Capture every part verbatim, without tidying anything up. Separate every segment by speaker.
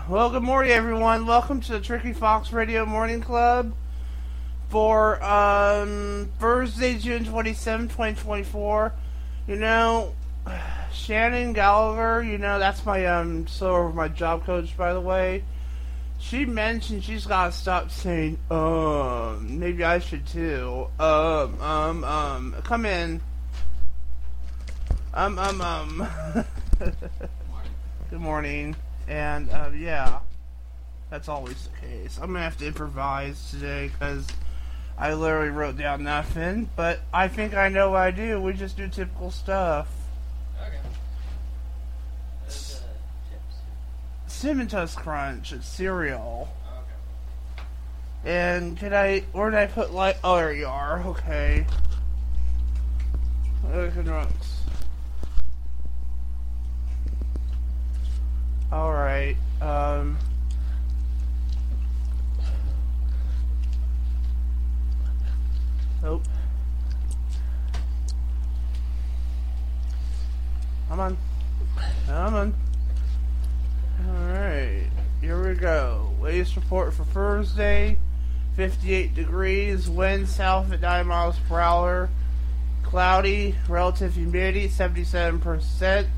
Speaker 1: Well, good morning, everyone. Welcome to the Tricky Fox Radio Morning Club for um, Thursday, June twenty-seventh, twenty twenty-four. You know, Shannon Gallagher, you know, that's my, um, so my job coach, by the way. She mentioned she's got to stop saying, um, maybe I should too. Um, um, um, come in. Um, um, um. Good morning. And, uh, yeah, that's always the case. I'm going to have to improvise today because I literally wrote down nothing. But I think I know what I do. We just do typical stuff.
Speaker 2: Okay. Those, uh, chips.
Speaker 1: Cinnamon Toast Crunch. It's cereal.
Speaker 2: Okay.
Speaker 1: And can I, where did I put, like, oh, there you are. Okay. Look at rocks. Alright, um... Nope. Come on. Come on. Alright, here we go. Latest report for Thursday. fifty-eight degrees, wind south at nine miles per hour. Cloudy, relative humidity seventy-seven percent.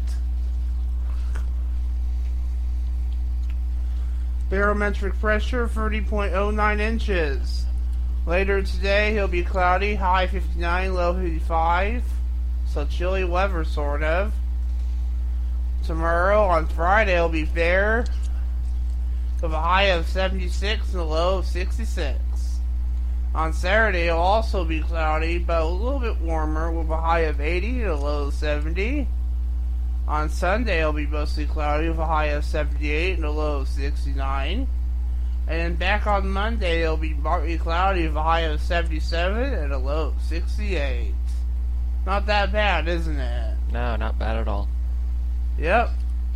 Speaker 1: Barometric pressure thirty point oh nine inches. Later today, it'll be cloudy, high fifty-nine, low fifty-five. So chilly weather, sort of. Tomorrow, on Friday, it'll be fair, with a high of seventy-six and a low of sixty-six. On Saturday, it'll also be cloudy, but a little bit warmer, with a high of eighty and a low of seventy. On Sunday, it'll be mostly cloudy with a high of seventy-eight and a low of sixty-nine. And then back on Monday, it'll be partly cloudy with a high of seventy-seven and a low of sixty-eight. Not that bad, isn't it?
Speaker 2: No, not bad at all.
Speaker 1: Yep.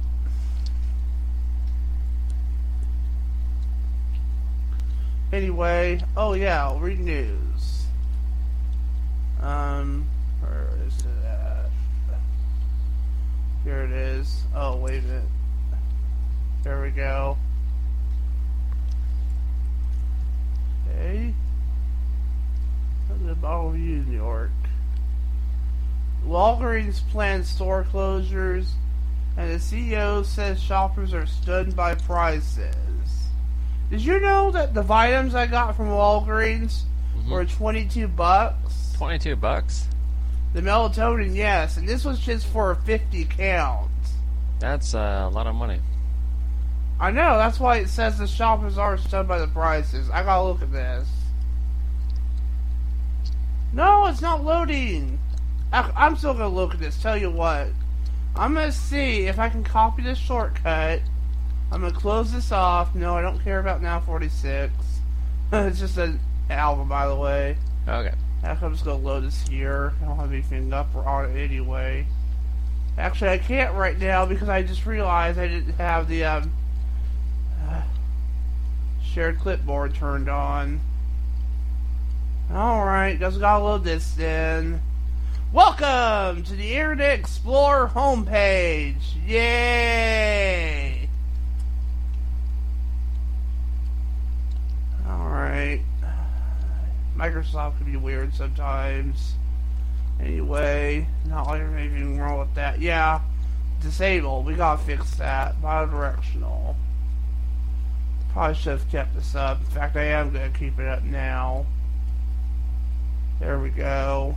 Speaker 1: Anyway, oh yeah, I'll read news. Um, where is it at? Here it is. Oh, wait a minute. There we go. Okay. That's the bottle of you, New York. Walgreens plans store closures, and the C E O says shoppers are stunned by prices. Did you know that the items I got from Walgreens mm-hmm. were twenty-two bucks?
Speaker 2: twenty-two bucks?
Speaker 1: The melatonin, yes, and this was just for a fifty count.
Speaker 2: That's uh, a lot of money.
Speaker 1: I know, that's why it says the shoppers are stunned by the prices. I gotta look at this. No, it's not loading. I, I'm still gonna look at this, tell you what. I'm gonna see if I can copy this shortcut. I'm gonna close this off. No, I don't care about Now forty-six. It's just an album, by the way.
Speaker 2: Okay.
Speaker 1: I'm just gonna load this here. I don't have anything up on it anyway. Actually, I can't right now because I just realized I didn't have the um, uh, shared clipboard turned on. Alright, just gotta load this then. Welcome to the Internet Explorer homepage. Yay! Alright. Microsoft can be weird sometimes. Anyway, not like there's anything wrong with that. Yeah, disabled. We gotta fix that. Bidirectional. Probably should have kept this up. In fact, I am gonna keep it up now. There we go.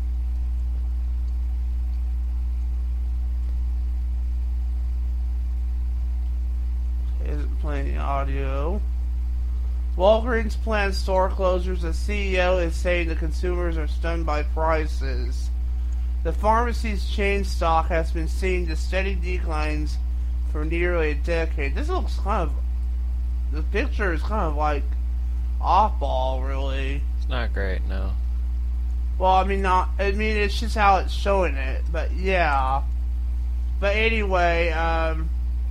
Speaker 1: Isn't playing audio. Walgreens plans store closures. The C E O is saying the consumers are stunned by prices. The pharmacy's chain stock has been seeing the steady declines for nearly a decade. This looks kind of... The picture is kind of like off-ball, really.
Speaker 2: It's not great, no.
Speaker 1: Well, I mean, not... I mean, it's just how it's showing it, but yeah. But anyway, um...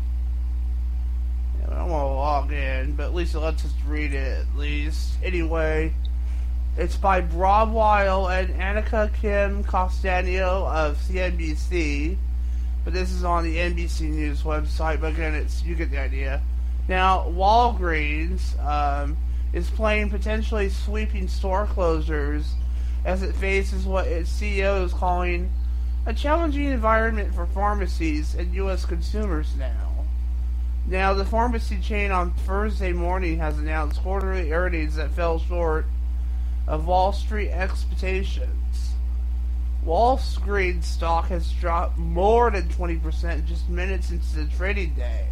Speaker 1: I don't want to log in, but at least it lets us read it, at least. Anyway, it's by Broadwile and Annika Kim Costanio of C N B C. But this is on the N B C News website, but again, it's you get the idea. Now, Walgreens um, is playing potentially sweeping store closures as it faces what its C E O is calling a challenging environment for pharmacies and U S consumers now. Now, the pharmacy chain on Thursday morning has announced quarterly earnings that fell short of Wall Street expectations. Walgreens stock has dropped more than twenty percent just minutes into the trading day.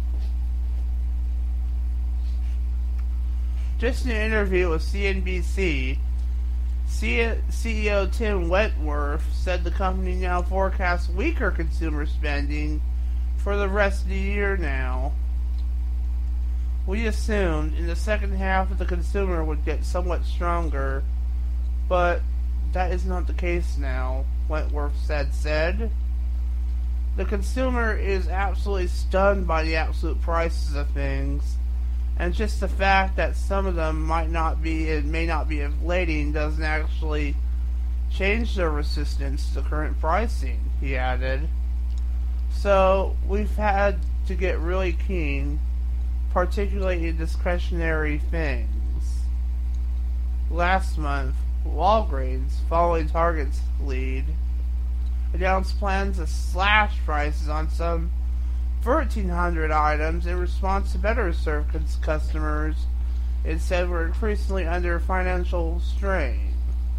Speaker 1: Just in an interview with C N B C, C E O Tim Wentworth said the company now forecasts weaker consumer spending for the rest of the year now. We assumed in the second half that the consumer would get somewhat stronger, but that is not the case now, Wentworth said said. The consumer is absolutely stunned by the absolute prices of things, and just the fact that some of them might not be, it may not be inflating, doesn't actually change their resistance to the current pricing, he added. So, we've had to get really keen, particularly in discretionary things. Last month, Walgreens, following Target's lead, announced plans to slash prices on some thirteen hundred items in response to better serve customers. It said we're increasingly under financial strain.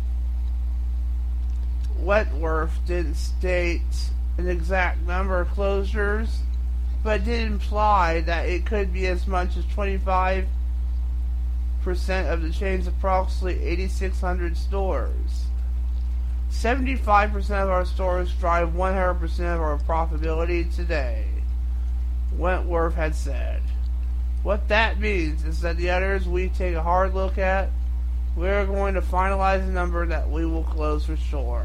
Speaker 1: Wentworth didn't state an exact number of closures, but did imply that it could be as much as twenty-five percent of the chain's approximately eighty-six hundred stores. seventy-five percent of our stores drive one hundred percent of our profitability today, Wentworth had said. What that means is that the others we take a hard look at, we're going to finalize a number that we will close for sure.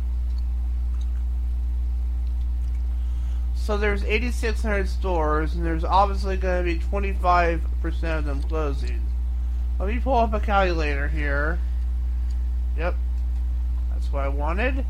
Speaker 1: So there's eighty-six hundred stores, and there's obviously going to be twenty-five percent of them closing. Let me pull up a calculator here. Yep, that's what I wanted.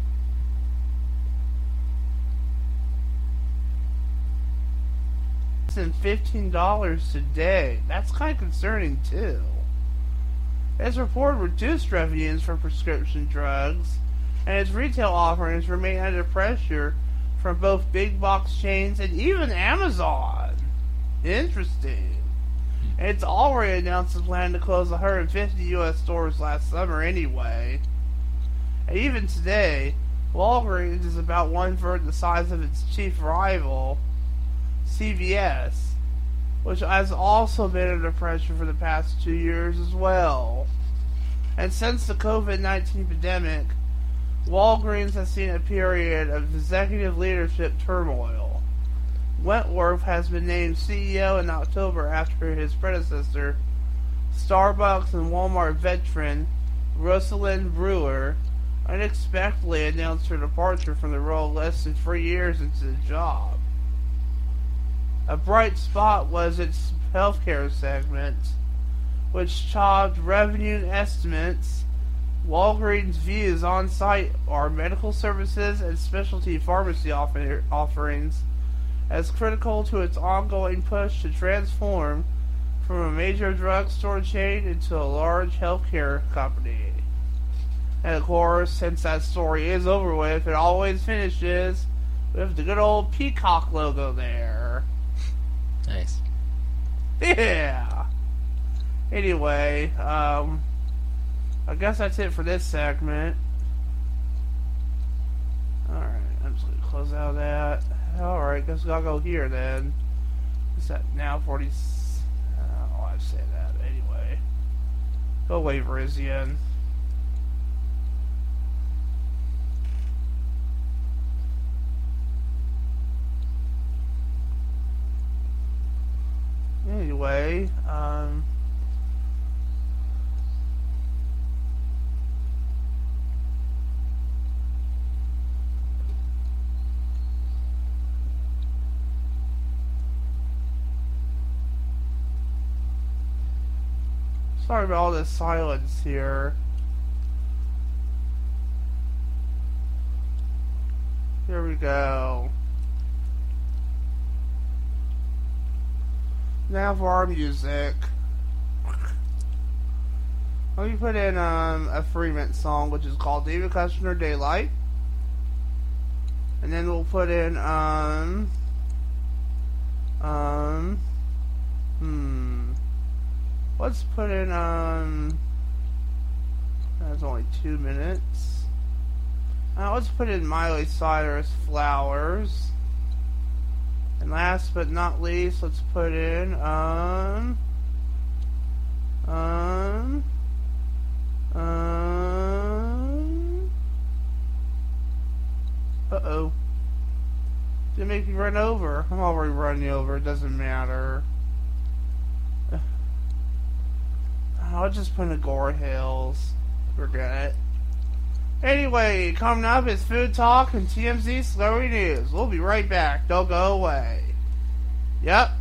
Speaker 1: And fifteen dollars today. That's kind of concerning too. It's reported reduced revenues for prescription drugs, and its retail offerings remain under pressure from both big box chains and even Amazon. Interesting. And it's already announced a plan to close one hundred fifty U S stores last summer anyway. And even today, Walgreens is about one third the size of its chief rival, C V S, which has also been under pressure for the past two years as well. And since the COVID nineteen pandemic, Walgreens has seen a period of executive leadership turmoil. Wentworth has been named C E O in October after his predecessor, Starbucks and Walmart veteran Rosalind Brewer, unexpectedly announced her departure from the role less than three years into the job. A bright spot was its healthcare segment, which topped revenue estimates. Walgreens' views on-site are medical services and specialty pharmacy offer- offerings as critical to its ongoing push to transform from a major drugstore chain into a large healthcare company. And of course, since that story is over with, it always finishes with the good old peacock logo there.
Speaker 2: Nice.
Speaker 1: Yeah. Anyway, um, I guess that's it for this segment. Alright, I'm just gonna close out of that. Alright, guess I'll go here then. Is that now forty? Oh, I've said that. Anyway. Go away, Verizian. Anyway, um, sorry about all this silence here. Here we go. Now for our music. Let me put in um, a Freeman song, which is called David Kushner Daylight. And then we'll put in, um, um, hmm, let's put in, um, that's only two minutes. Uh, let's put in Miley Cyrus Flowers. And last but not least, let's put in, um, um, um, uh-oh. Did it make me run over? I'm already running over, it doesn't matter. I'll just put in Agora Hills. Forget it. Anyway, coming up is Food Talk and T M Z Slurry News. We'll be right back. Don't go away. Yep.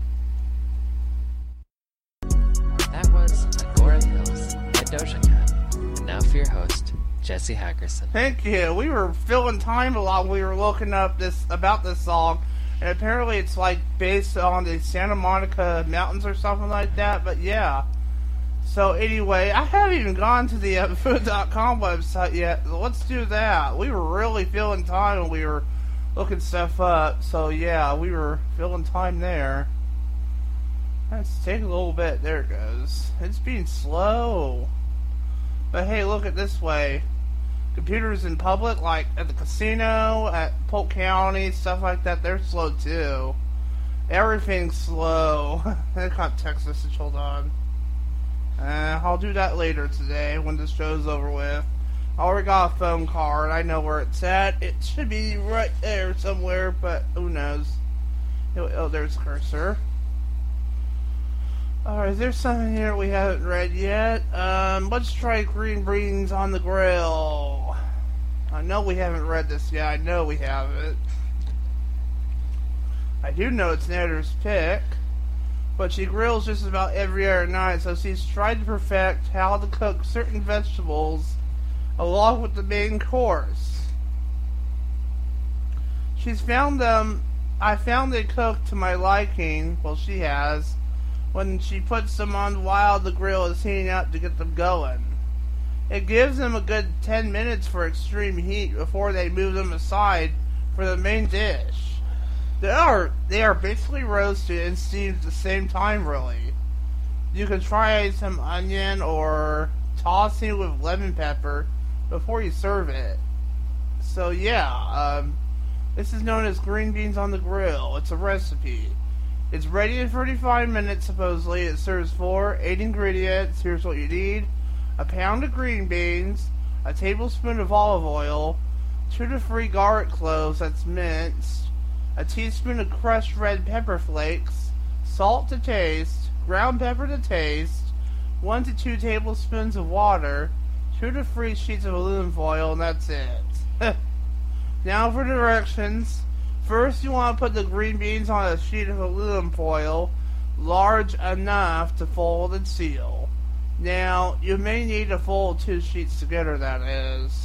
Speaker 2: That was Agora Hills by Doja Cat. And now for your host, Jesse Hackerson.
Speaker 1: Thank you. We were filling time a lot when we were looking up this about this song, and apparently it's like based on the Santa Monica Mountains or something like that. But yeah. So anyway, I haven't even gone to the uh, food dot com website yet. So let's do that. We were really filling time when we were looking stuff up. So yeah, we were filling time there. Let's take a little bit. There it goes. It's being slow. But hey, look at this way. Computers in public, like at the casino, at Polk County, stuff like that, they're slow too. Everything's slow. I got text message, hold on. Uh, I'll do that later today when this show's over with. I already got a phone card. I know where it's at. It should be right there somewhere, but who knows. Oh, oh there's the cursor. Alright, there's something here we haven't read yet. Um, let's try green beans on the grill. I know we haven't read this yet. I know we haven't. I do know it's Netter's pick. But she grills just about every other night, so she's tried to perfect how to cook certain vegetables along with the main course. She's found them, I found they cook to my liking, well she has, when she puts them on while the grill is heating up to get them going. It gives them a good ten minutes for extreme heat before they move them aside for the main dish. They are they are basically roasted and steamed at the same time, really. You can try some onion or tossing with lemon pepper before you serve it. So yeah, um, this is known as green beans on the grill. It's a recipe. It's ready in thirty-five minutes, supposedly. It serves four, eight ingredients. Here's what you need. A pound of green beans, a tablespoon of olive oil, two to three garlic cloves that's minced, a teaspoon of crushed red pepper flakes, salt to taste, ground pepper to taste, one to two tablespoons of water, two to three sheets of aluminum foil, and that's it. Now for directions. First, you want to put the green beans on a sheet of aluminum foil, large enough to fold and seal. Now, you may need to fold two sheets together, that is.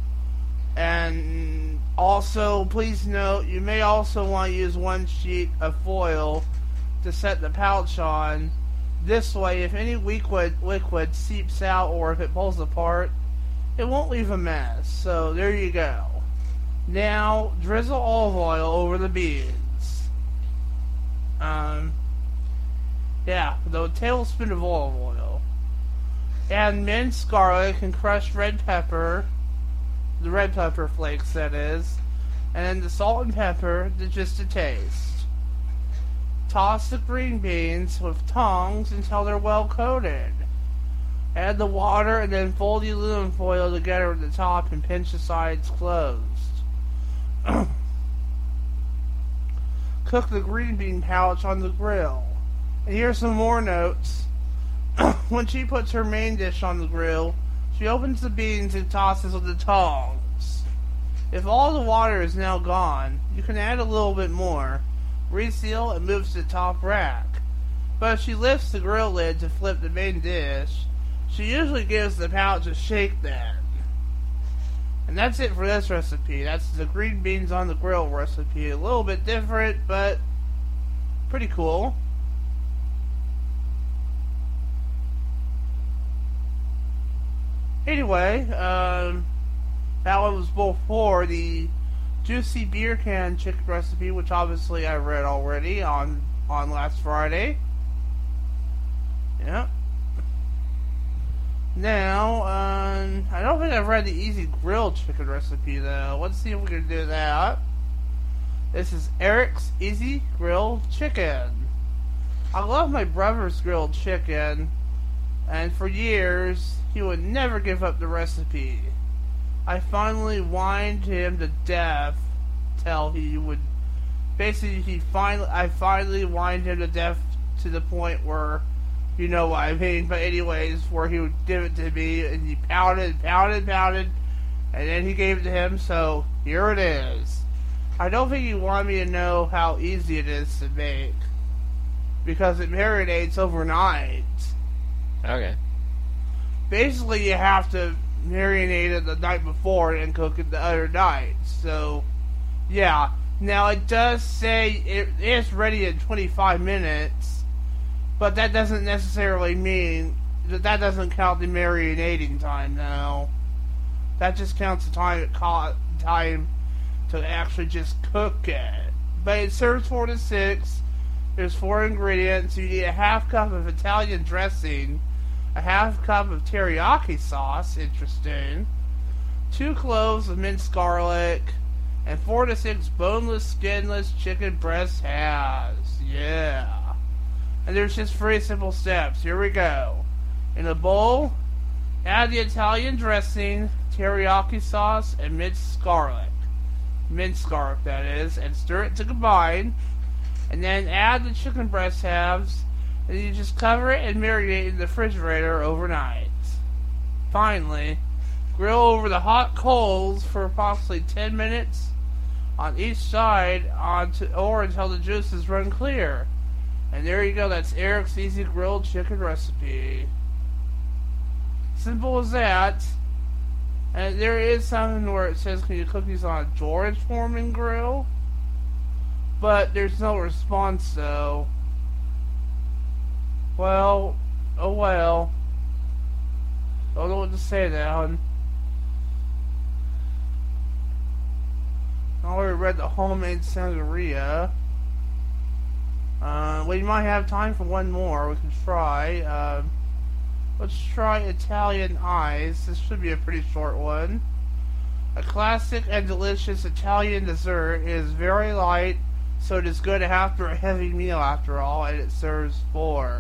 Speaker 1: And also, please note, you may also want to use one sheet of foil to set the pouch on. This way, if any liquid, liquid seeps out or if it pulls apart, it won't leave a mess. So, there you go. Now, drizzle olive oil over the beans. Um, yeah, the tablespoon of olive oil. Add minced garlic and crushed red pepper. The red pepper flakes, that is, and then the salt and pepper to just a taste. Toss the green beans with tongs until they're well coated. Add the water and then fold the aluminum foil together at the top and pinch the sides closed. Cook the green bean pouch on the grill. And here's some more notes. When she puts her main dish on the grill, she opens the beans and tosses with the tongs. If all the water is now gone, you can add a little bit more, reseal, and move to the top rack. But if she lifts the grill lid to flip the main dish, she usually gives the pouch a shake then. And that's it for this recipe. That's the green beans on the grill recipe. A little bit different, but pretty cool. anyway, um, that one was before the juicy beer can chicken recipe, which obviously I read already on, on last Friday. Yep. Now, um, I don't think I've read the easy grilled chicken recipe, though. Let's see if we can do that. This is Eric's Easy Grilled Chicken. I love my brother's grilled chicken, and for years, he would never give up the recipe. I finally whined him to death till he would... Basically, he finally, I finally whined him to death to the point where... You know what I mean, but anyways, where he would give it to me, and he pounded, pounded, pounded, and then he gave it to him, so here it is. I don't think he wanted me to know how easy it is to make, because it marinates overnight.
Speaker 2: Okay.
Speaker 1: Basically, you have to marinate it the night before and cook it the other night, so, yeah. Now, it does say it is ready in twenty-five minutes, but that doesn't necessarily mean that that doesn't count the marinating time, though. That just counts the time it caught time to actually just cook it. But it serves four to six. There's four ingredients. You need a half cup of Italian dressing, a half cup of teriyaki sauce, interesting, two cloves of minced garlic, and four to six boneless, skinless chicken breast halves. Yeah. And there's just three simple steps. Here we go. In a bowl, add the Italian dressing, teriyaki sauce, and minced garlic. Minced garlic, that is. And stir it to combine. And then add the chicken breast halves. And you just cover it and marinate in the refrigerator overnight. Finally, grill over the hot coals for approximately ten minutes on each side onto, or until the juices run clear. And there you go, that's Eric's Easy Grilled Chicken recipe. Simple as that. And there is something where it says, can you cook these on a George Foreman grill? But there's no response, though. Well, oh well. Don't know what to say now. I already read the homemade sangria. Uh, we might have time for one more. We can try. Uh, let's try Italian Ice. This should be a pretty short one. A classic and delicious Italian dessert. It is very light, so it is good after a heavy meal after all, and it serves four.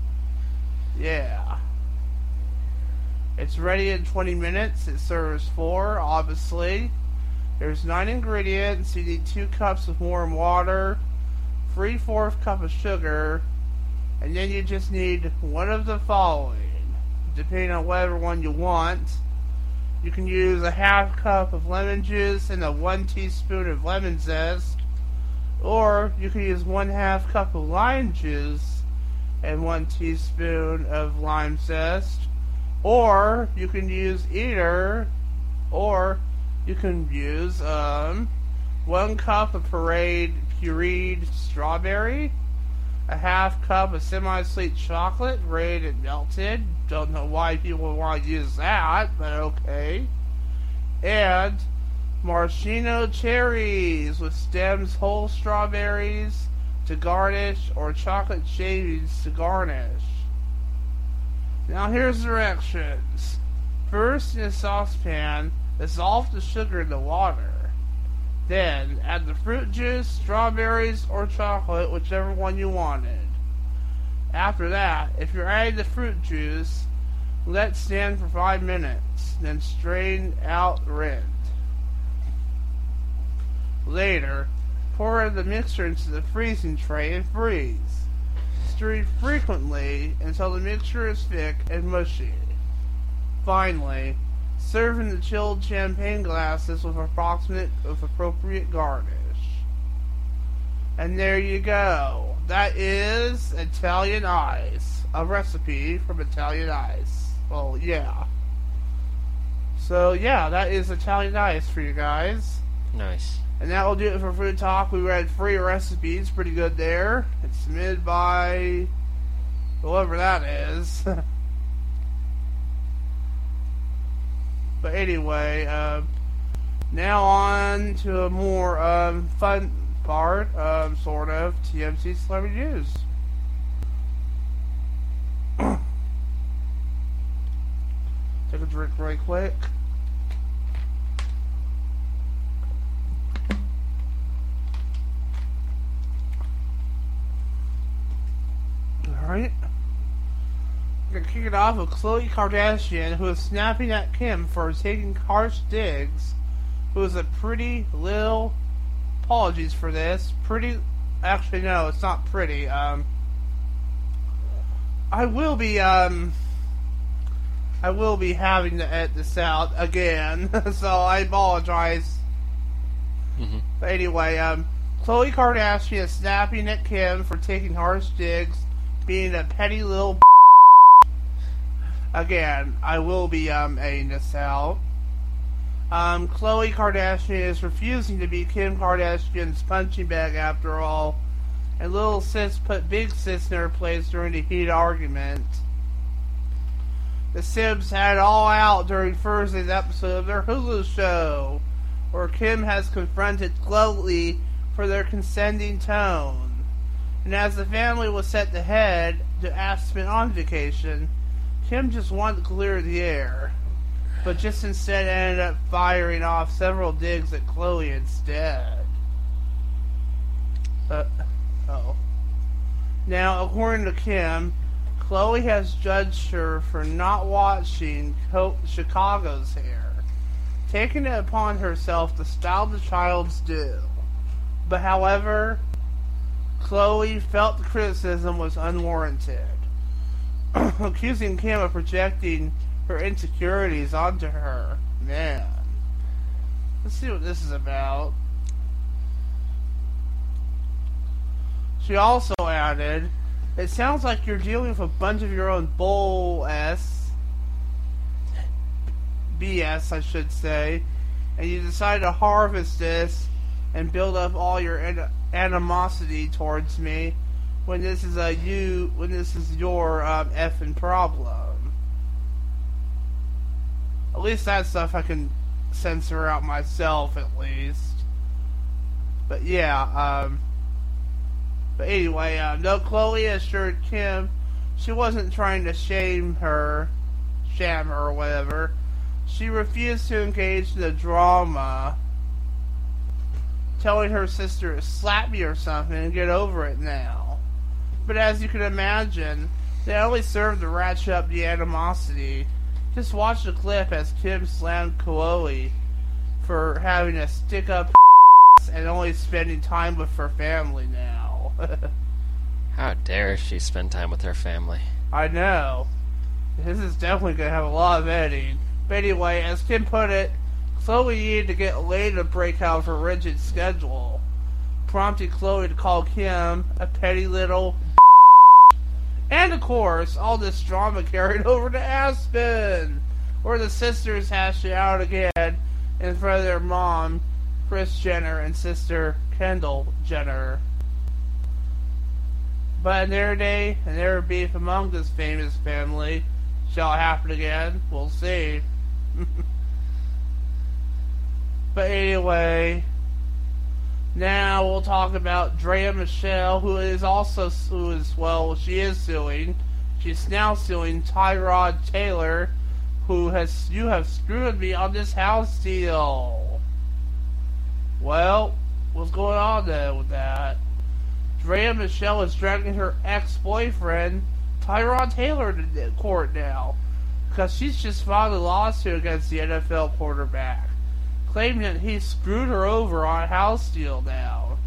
Speaker 1: Yeah. It's ready in twenty minutes. It serves four, obviously. There's nine ingredients. You need two cups of warm water, three-fourths cup of sugar, and then you just need one of the following, depending on whatever one you want. You can use a half cup of lemon juice and a one teaspoon of lemon zest, or you can use one half cup of lime juice and one teaspoon of lime zest, or you can use either, or you can use um, one cup of pureed pureed strawberry, a half cup of semi-sweet chocolate, grated and melted. Don't know why people would want to use that, but okay. And maraschino cherries with stems, whole strawberries to garnish, or chocolate shavings to garnish. Now here's directions. First, in a saucepan, dissolve the sugar in the water. Then, add the fruit juice, strawberries, or chocolate, whichever one you wanted. After that, if you're adding the fruit juice, let stand for five minutes, then strain out, rinse. Later, pour the mixture into the freezing tray and freeze. Stir frequently until the mixture is thick and mushy. Finally, serve in the chilled champagne glasses with approximate with appropriate garnish. And there you go. That is Italian Ice. A recipe from Italian Ice. Well, yeah. So, yeah, that is Italian Ice for you guys.
Speaker 2: Nice.
Speaker 1: And that will do it for Food Talk. We read three recipes. Pretty good there. It's submitted by whoever that is. but anyway, uh, now on to a more um, fun part, um, sort of, T M Z Celebrity News. Take a drink really quick. Alright. We're gonna kick it off with Khloe Kardashian, who is snapping at Kim for taking harsh digs, who is a pretty little, apologies for this, pretty, actually no, it's not pretty, um, I will be, um, I will be having to edit this out again, so I apologize.
Speaker 2: Mm-hmm.
Speaker 1: But anyway, um, Khloe Kardashian is snapping at Kim for taking harsh digs, being a petty little Again, I will be, um, editing this out. Um, Khloe Kardashian is refusing to be Kim Kardashian's punching bag after all, and little sis put big sis in her place during the heated argument. The Sims had it all out during Thursday's episode of their Hulu show, where Kim has confronted Khloe for their consenting tone. And as the family was set to head to Aspen on vacation, Kim just wanted to clear the air, but just instead ended up firing off several digs at Khloe instead. Uh, oh. Now, according to Kim, Khloe has judged her for not watching Chicago's hair, taking it upon herself to style the child's due. But however, Khloe felt the criticism was unwarranted, accusing Kim of projecting her insecurities onto her. Man. Let's see what this is about. She also added, "It sounds like you're dealing with a bunch of your own bull S, B S I should say, and you decide to harvest this and build up all your an- animosity towards me when this is a you when this is your um, effing problem." At least that stuff I can censor out myself, at least. But yeah, um, but anyway, uh, no, Khloe assured Kim she wasn't trying to shame her, sham her or whatever. She refused to engage in the drama, telling her sister to slap me or something and get over it now. But as you can imagine, they only served to ratchet up the animosity. Just watch the clip as Kim slammed Khloe for having a stick-up and only spending time with her family now.
Speaker 2: How dare she spend time with her family?
Speaker 1: I know. This is definitely going to have a lot of editing. But anyway, as Kim put it, Khloe needed to get laid to break out of her rigid schedule, prompting Khloe to call Kim a petty little and of course, all this drama carried over to Aspen, where the sisters hashed it out again in front of their mom, Kris Jenner, and sister, Kendall Jenner. But in their day, and their beef among this famous family, shall it happen again? We'll see. But anyway, now we'll talk about Draya Michele, who is also, who is, well, she is suing. She's now suing Tyrod Taylor, who has, you have screwed me on this house deal. Well, what's going on there with that? Draya Michele is dragging her ex-boyfriend, Tyrod Taylor, to court now, because she's just filed a lawsuit against the N F L quarterback, claiming that he screwed her over on a house deal now.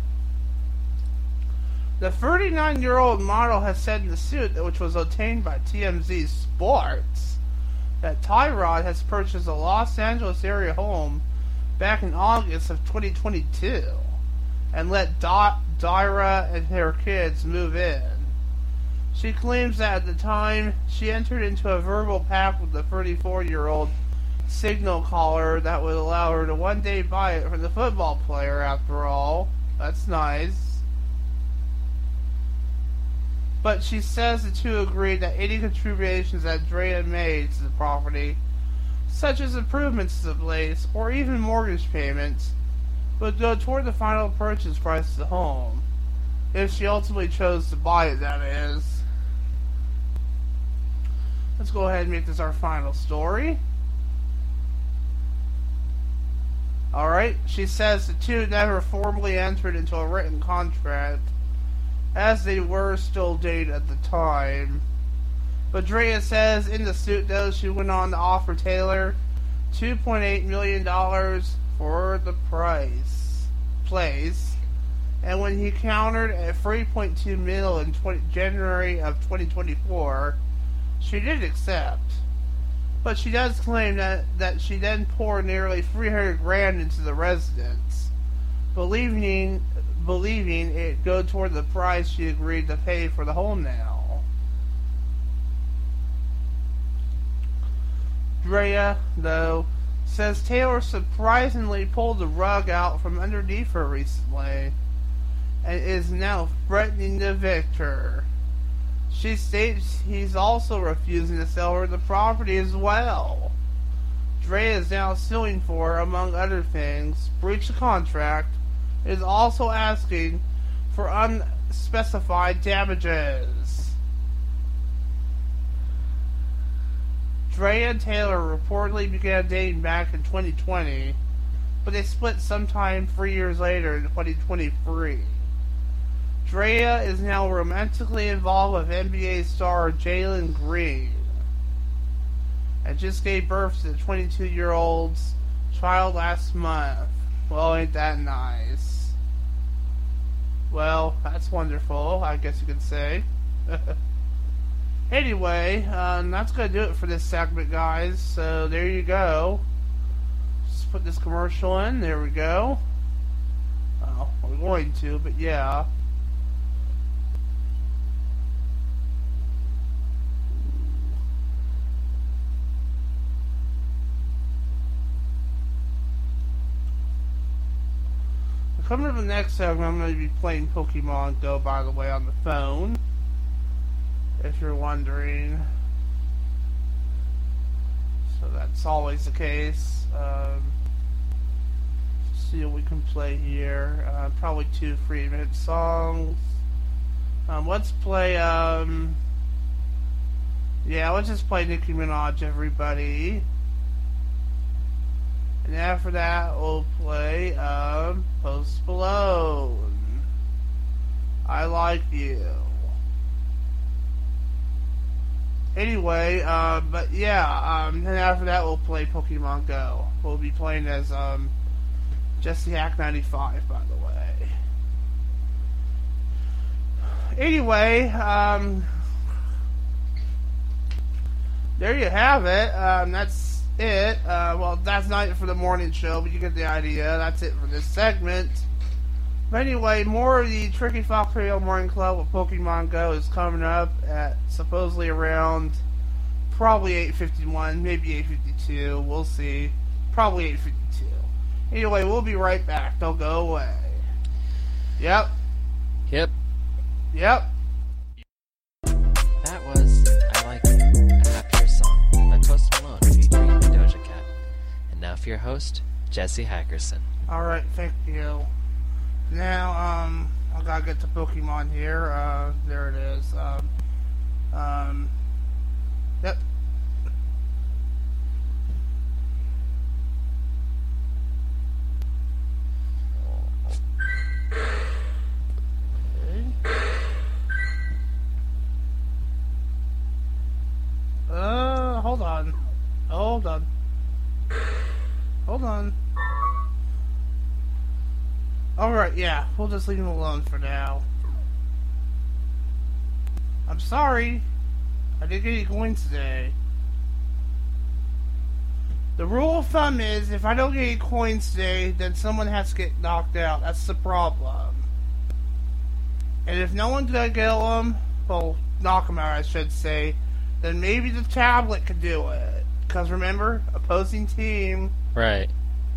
Speaker 1: The thirty-nine-year-old model has said in the suit, which was obtained by T M Z Sports, that Tyrod has purchased a Los Angeles area home back in August of twenty twenty-two and let Di- Dyra and her kids move in. She claims that at the time, she entered into a verbal pact with the thirty-four-year-old signal caller that would allow her to one day buy it from the football player, after all. That's nice. But she says the two agreed that any contributions that Draya made to the property such as improvements to the place or even mortgage payments, would go toward the final purchase price of the home, if she ultimately chose to buy it, that is. Let's go ahead and make this our final story. Alright, she says the two never formally entered into a written contract, as they were still dating at the time. But Drea says in the suit, though, she went on to offer Taylor two point eight million dollars for the price, place, and when he countered at three point two mil in January of twenty twenty-four, she did accept. But she does claim that, that she then poured nearly three hundred grand into the residence, believing believing it go toward the price she agreed to pay for the home now. Drea, though, says Taylor surprisingly pulled the rug out from underneath her recently, and is now threatening to evict her. She states he's also refusing to sell her the property as well. Drea is now suing for, among other things, breach of contract, and is also asking for unspecified damages. Drea and Taylor reportedly began dating back in twenty twenty, but they split sometime three years later in twenty twenty-three. Drea is now romantically involved with N B A star Jalen Green, and just gave birth to the twenty-two-year-old's child last month. Well, ain't that nice? Well, that's wonderful, I guess you could say. Anyway, um, that's going to do it for this segment, guys. So, there you go. Just put this commercial in. There we go. Oh, we're going to, but yeah. Coming to the next segment, I'm going to be playing Pokemon Go, by the way, on the phone, if you're wondering. So that's always the case. Um, see what we can play here. Uh, probably two three-minute songs. Um, let's play, um, yeah, let's just play Nicki Minaj, everybody. And after that, we'll play um, Post Malone. I Like You. Anyway, um, but yeah, um, and after that, we'll play Pokemon Go. We'll be playing as um, Jesse Hack ninety-five, by the way. Anyway, um, there you have it. Um, that's it. Uh, well, that's not it for the morning show, but you get the idea. That's it for this segment. But anyway, more of the Tricky Fox Radio Morning Club with Pokemon Go is coming up at supposedly around probably eight fifty-one, maybe eight fifty-two. We'll see. Probably eight fifty-two. Anyway, we'll be right back. Don't go away. Yep.
Speaker 2: Yep.
Speaker 1: Yep.
Speaker 2: That was I Like It, a Happier Song by Post Malone featuring Doja Cat. And now for your host, Jesse Hackerson.
Speaker 1: Alright, thank you. Now, um, I gotta get to Pokemon here. Uh, there it is. Um, um, yep. Uh, hold on. Hold on. Hold on. Alright, yeah, we'll just leave him alone for now. I'm sorry. I didn't get any coins today. The rule of thumb is, if I don't get any coins today, then someone has to get knocked out. That's the problem. And if no one's gonna get them, well, knock them out, I should say, then maybe the tablet could do it. Because remember, opposing team.
Speaker 2: Right.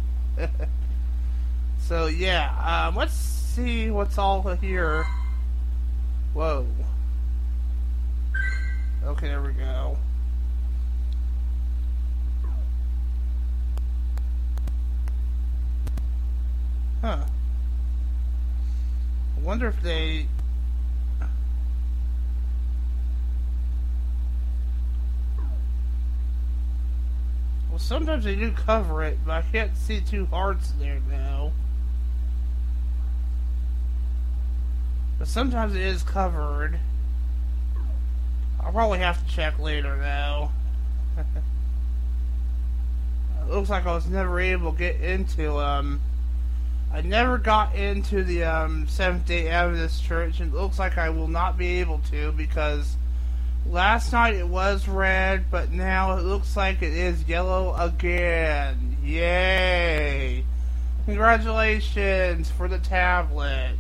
Speaker 1: So, yeah, um, let's see what's all here. Whoa. Okay, there we go. Huh. I wonder if they... Well, sometimes they do cover it, but I can't see two hearts there now. But sometimes it is covered. I'll probably have to check later, though. It looks like I was never able to get into, um... I never got into the, um, Seventh-day Adventist Church, and it looks like I will not be able to, because last night it was red, but now it looks like it is yellow again. Yay! Congratulations for the tablet.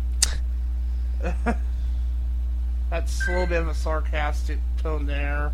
Speaker 1: That's a little bit of a sarcastic tone there.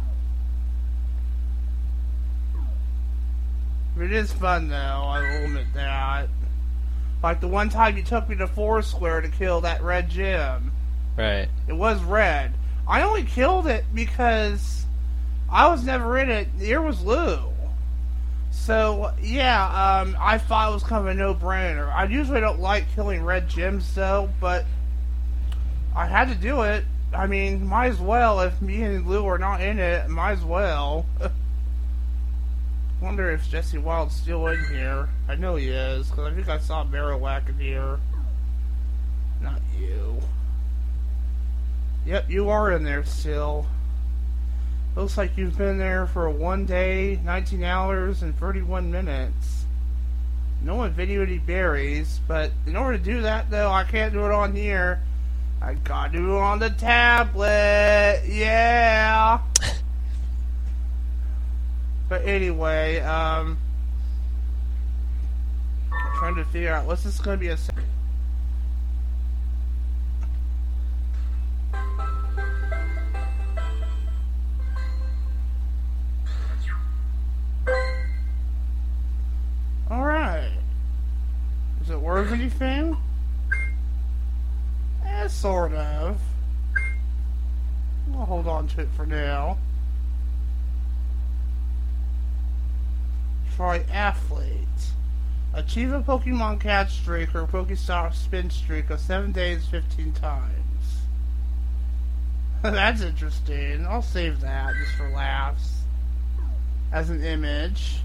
Speaker 1: It is fun, though, I will admit that. Like the one time you took me to Foursquare to kill that red gem.
Speaker 2: Right.
Speaker 1: It was red. I only killed it because I was never in it. Here was Lou. So, yeah, um, I thought it was kind of a no-brainer. I usually don't like killing red gems, though, but I had to do it. I mean, might as well. If me and Lou are not in it, might as well. Wonder if Jesse Wild's still in here. I know he is, because I think I saw Marowak in here. Not you. Yep, you are in there still. Looks like you've been there for one day, nineteen hours, and thirty-one minutes. No one videoed any berries, but in order to do that, though, I can't do it on here. I gotta do it on the tablet. Yeah! But anyway, um... I'm trying to figure out, what's this gonna be a... Alright. Is it worth anything? Eh, sort of. We'll hold on to it for now. Try Athlete. Achieve a Pokemon catch streak or Pokestop spin streak of seven days, fifteen times. That's interesting. I'll save that just for laughs. As an image.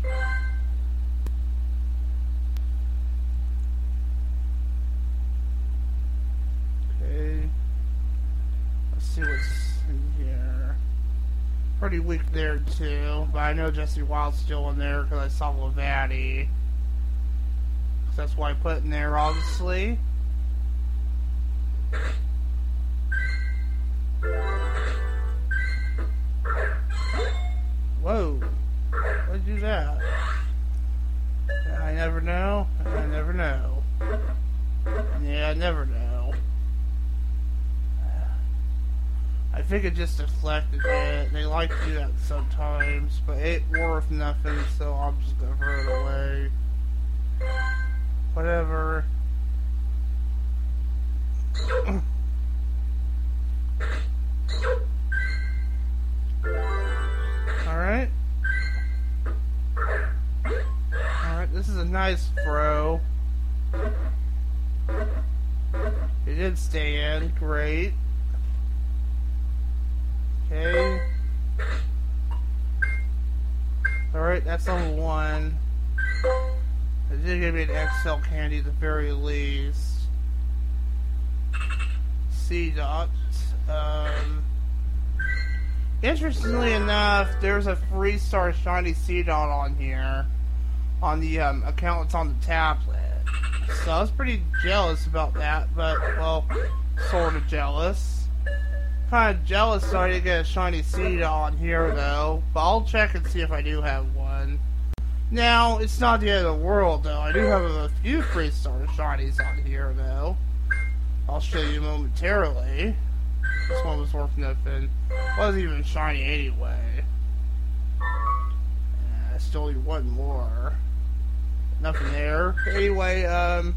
Speaker 1: Okay. Let's see what's in here. Pretty weak there too, but I know Jesse Wild's still in there because I saw Lavati. That's why I put it in there, obviously. Whoa. Why'd you do that? I never know. I never know. Yeah, I never know. I think it just deflected it. They like to do that sometimes, but it worth nothing, so I'm just gonna throw it away. Whatever. Alright. Alright, this is a nice throw. It did stay in, great. Okay. Alright, that's level one. It did give me an X L candy at the very least. C-Dot. Um, interestingly enough, there's a three-star shiny C-Dot on here. On the um, account that's on the tablet. So I was pretty jealous about that, but, well, sort of jealous. Kind of jealous that I didn't get a shiny Seed on here, though. But I'll check and see if I do have one. Now, it's not the end of the world, though. I do have a few three-star shinies on here, though. I'll show you momentarily. This one was worth nothing. Wasn't even shiny anyway. Yeah, I still need one more. Nothing there. Anyway, um...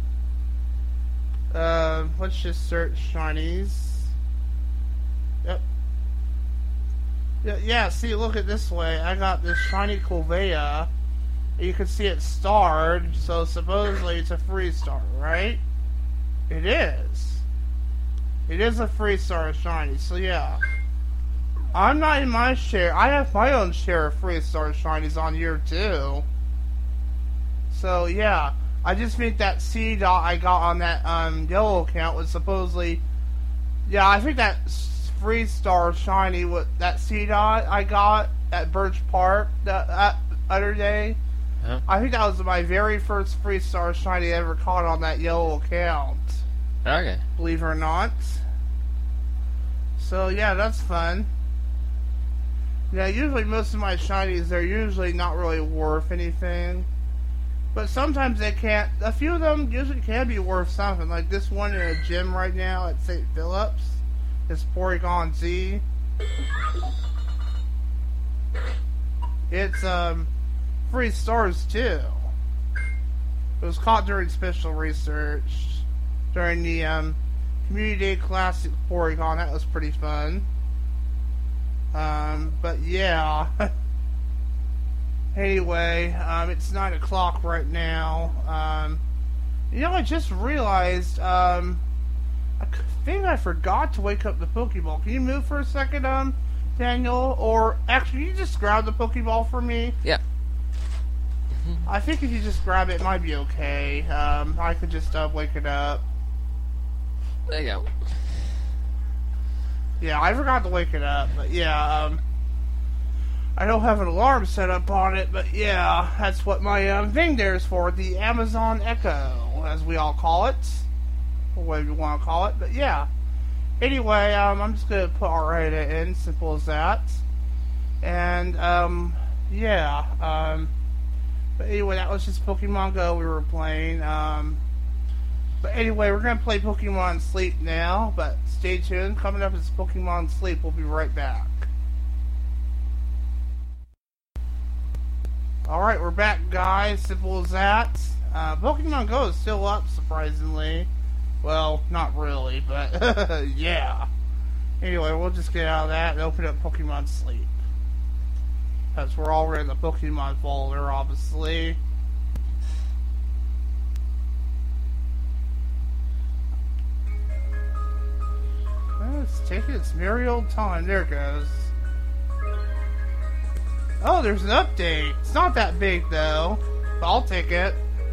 Speaker 1: Uh, let's just search shinies. Yep. Yeah, yeah, see, look at this way. I got this shiny Colvea You can see it starred, so supposedly it's a free star, right? It is. It is a free star shiny, so yeah. I'm not in my share. I have my own share of free star shinies on here too. So yeah, I just think that C dot I got on that um, yellow account was supposedly, yeah, I think that free star shiny with that C dot I got at Birch Park that, that other day.
Speaker 2: Huh?
Speaker 1: I think that was my very first free star shiny I ever caught on that yellow account.
Speaker 2: Okay.
Speaker 1: Believe it or not. So yeah, that's fun. Yeah, usually most of my shinies, they're usually not really worth anything. But sometimes they can't. A few of them usually can be worth something. Like this one in a gym right now at Saint Philip's. It's Porygon Z. It's um free stars too. It was caught during special research. During the um, Community Day Classic Porygon. That was pretty fun. Um, but yeah. Anyway, um, it's nine o'clock right now. Um, you know, I just realized, um, I think I forgot to wake up the Pokeball. Can you move for a second, um, Daniel? Or, actually, can you just grab the Pokeball for me?
Speaker 2: Yeah.
Speaker 1: I think if you just grab it, it might be okay. Um, I could just, uh, wake it up.
Speaker 2: There you go.
Speaker 1: Yeah, I forgot to wake it up, but yeah, um, I don't have an alarm set up on it, but yeah, that's what my um, thing there is for, the Amazon Echo, as we all call it, or whatever you want to call it, but yeah. Anyway, um, I'm just going to put Arita in, simple as that, and, um, yeah, um, but anyway, that was just Pokemon Go we were playing, um, but anyway, we're going to play Pokemon Sleep now, but stay tuned. Coming up is Pokemon Sleep. We'll be right back. Alright, we're back, guys. Simple as that. Uh, Pokemon Go is still up, surprisingly. Well, not really, but yeah. Anyway, we'll just get out of that and open up Pokemon Sleep. Because we're already in the Pokemon folder, obviously. It's taking its merry old time. There it goes. Oh, there's an update. It's not that big, though. But I'll take it.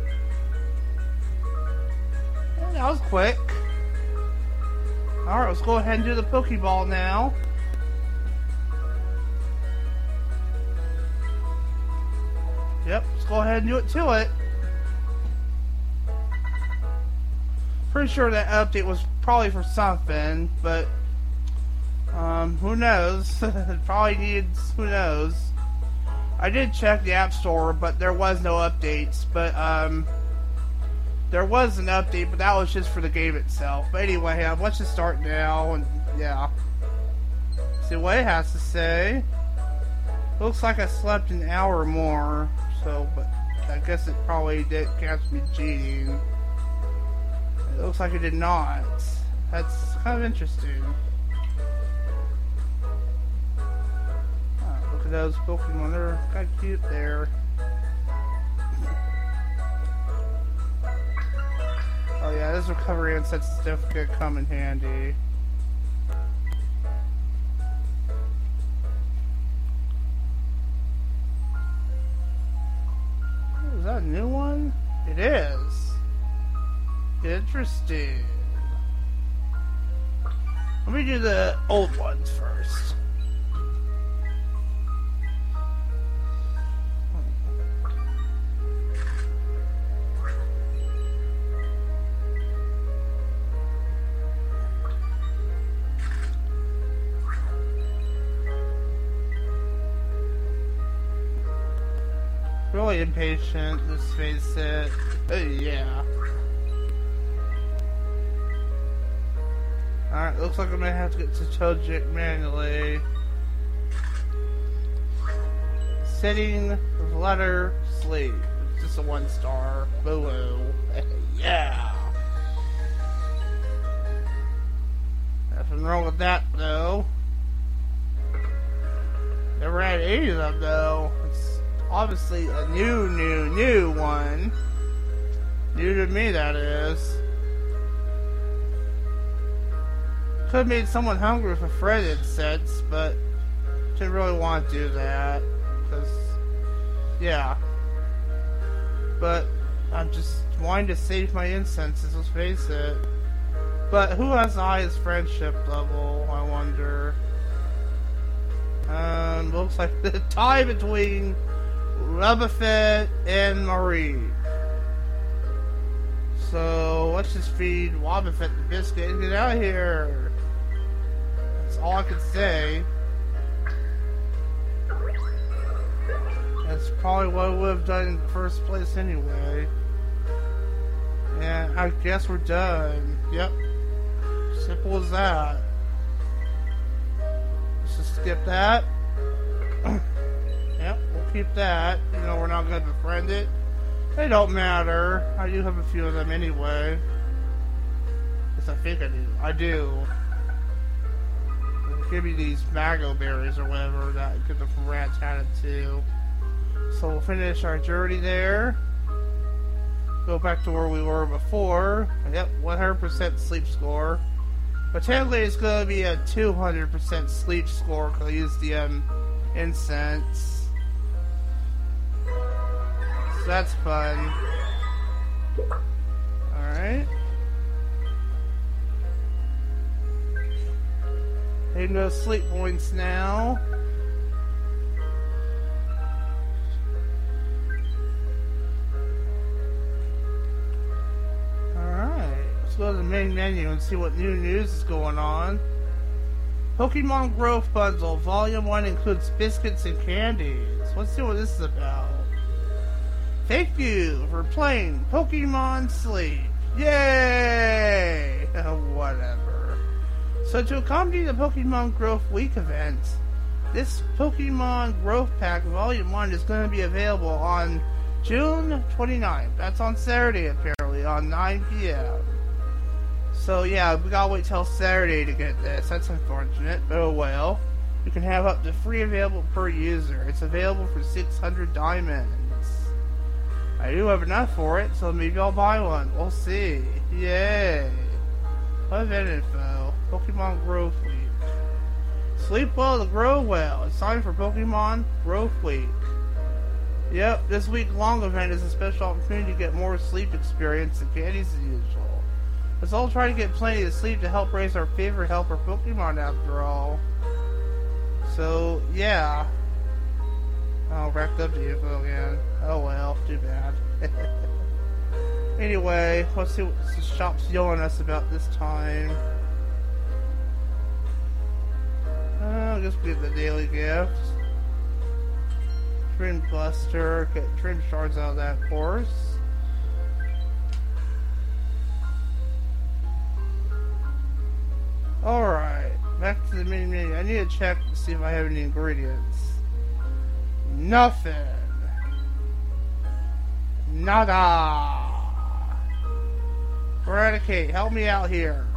Speaker 1: Well, that was quick. Alright, let's go ahead and do the Pokeball now. Yep, let's go ahead and do it to it. Pretty sure that update was probably for something, but um, who knows? It probably needs, who knows? I did check the App Store, but there was no updates. But um, there was an update, but that was just for the game itself. But anyway, uh, let's just start now, and yeah, see what it has to say. Looks like I slept an hour more, so but I guess it probably did catch me cheating. It looks like it did not. That's kind of interesting. Oh, look at those Pokemon. They're kind of cute there. Oh yeah, this recovery and such stuff could come in handy. Is that a new one? It is. Interesting. Let me do the old ones first. Really impatient, let's face it. Oh, yeah. Alright, looks like I'm gonna have to get to Togetic manually. Setting of letter sleep. It's just a one star. Boo-oo. Yeah! Nothing wrong with that, though. Never had any of them, though. It's obviously a new, new, new one. New to me, that is. Could have made someone hungry with a threaded sense, but didn't really want to do that. Because, yeah. But I'm just wanting to save my incenses, let's face it. But who has the highest friendship level, I wonder? Um, looks like the tie between Wobbuffet and Marie. So, let's just feed Wobbuffet the biscuit and get out of here. That's all I can say. That's probably what I would have done in the first place anyway. And I guess we're done. Yep. Simple as that. Let's just skip that. Yep, we'll keep that. You know, we're not going to befriend it. They don't matter. I do have a few of them anyway. Yes, I think I do. I do. Give me these mango berries or whatever that because the rats had it too. So we'll finish our journey there. Go back to where we were before. Yep, one hundred percent sleep score. But technically it's going to be a two hundred percent sleep score because I used the um, incense. So that's fun. Alright. Need no sleep points now. Alright, let's go to the main menu and see what new news is going on. Pokemon Growth Bundle, Volume one includes biscuits and candies. Let's see what this is about. Thank you for playing Pokemon Sleep. Yay! Whatever. So to accompany the Pokemon Growth Week event, this Pokemon Growth Pack Volume one is going to be available on June twenty-ninth. That's on Saturday, apparently, on nine p m So yeah, we gotta wait till Saturday to get this. That's unfortunate, but oh well. You can have up to three available per user. It's available for six hundred diamonds. I do have enough for it, so maybe I'll buy one. We'll see. Yay. Event info. Pokemon Growth Week. Sleep well to grow well. It's time for Pokemon Growth Week. Yep, this week-long event is a special opportunity to get more sleep experience and candies as usual. Let's all try to get plenty of sleep to help raise our favorite helper Pokemon after all. So, yeah. Oh, racked up the info again. Oh well, too bad. Anyway, let's see what the shop's yelling at us about this time. Uh, I guess we get the daily gifts. Trim Buster, get trim shards out of that course. Alright, back to the main menu. I need to check to see if I have any ingredients. Nothing. Nada. Eradicate, help me out here.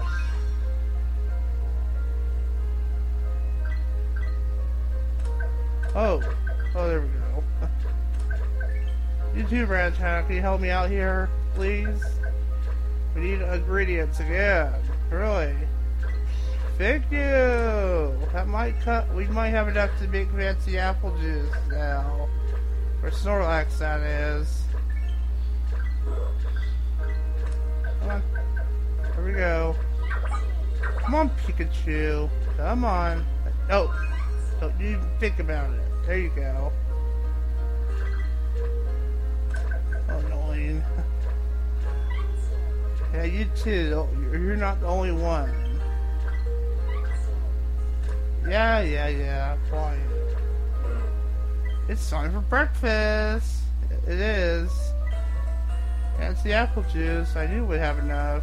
Speaker 1: Oh. Oh, there we go. You too, Rattata. Can you help me out here, please? We need ingredients again. Really? Thank you! That might cut. We might have enough to make fancy apple juice now. Or Snorlax, that is. Come on. Here we go. Come on, Pikachu. Come on. Oh. Don't even think about it. There you go. Oh, annoying. Yeah, you too. You're not the only one. Yeah, yeah, yeah. Quiet. It's time for breakfast. It is. And it's the apple juice. I knew we'd have enough.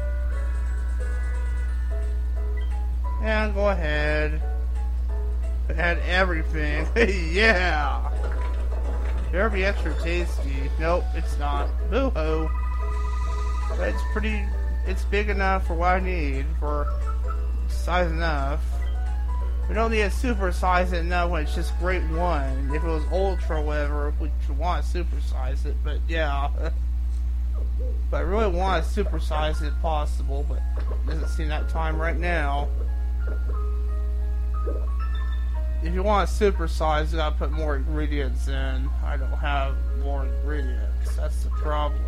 Speaker 1: And go ahead. Add everything. Yeah! Better be extra tasty. Nope, it's not. Boo-hoo. But it's pretty... It's big enough for what I need. For size enough. We don't need to supersize it now when it's just grade one. If it was ultra, whatever, we want to supersize it. But yeah, but I really want to supersize it if possible. But it doesn't seem that time right now. If you want to supersize it, I'll put more ingredients in. I don't have more ingredients. That's the problem.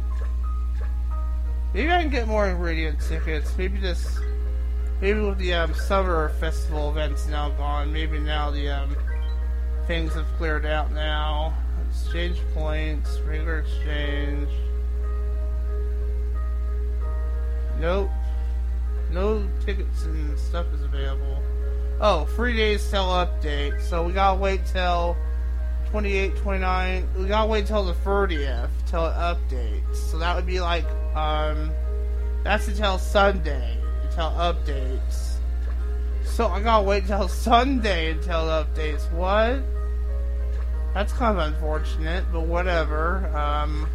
Speaker 1: Maybe I can get more ingredient tickets. Maybe this. Maybe with the um, summer festival events now gone, maybe now the um, things have cleared out now. Exchange points, regular exchange. Nope. No tickets and stuff is available. Oh, free days till update. So we gotta wait till twenty-eight, twenty-nine. We gotta wait till the thirtieth till it updates. So that would be like, um, that's until Sunday. Until updates. So I gotta wait until Sunday until it updates. What? That's kind of unfortunate, but whatever. Um.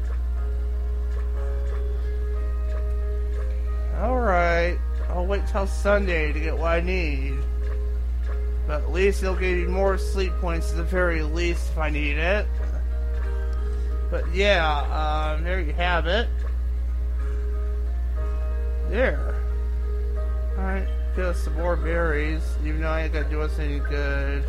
Speaker 1: Alright. I'll wait till Sunday to get what I need. But at least it'll give me more sleep points at the very least if I need it. But yeah, um, there you have it. There. Alright, get us some more berries, even though I ain't gonna do us any good.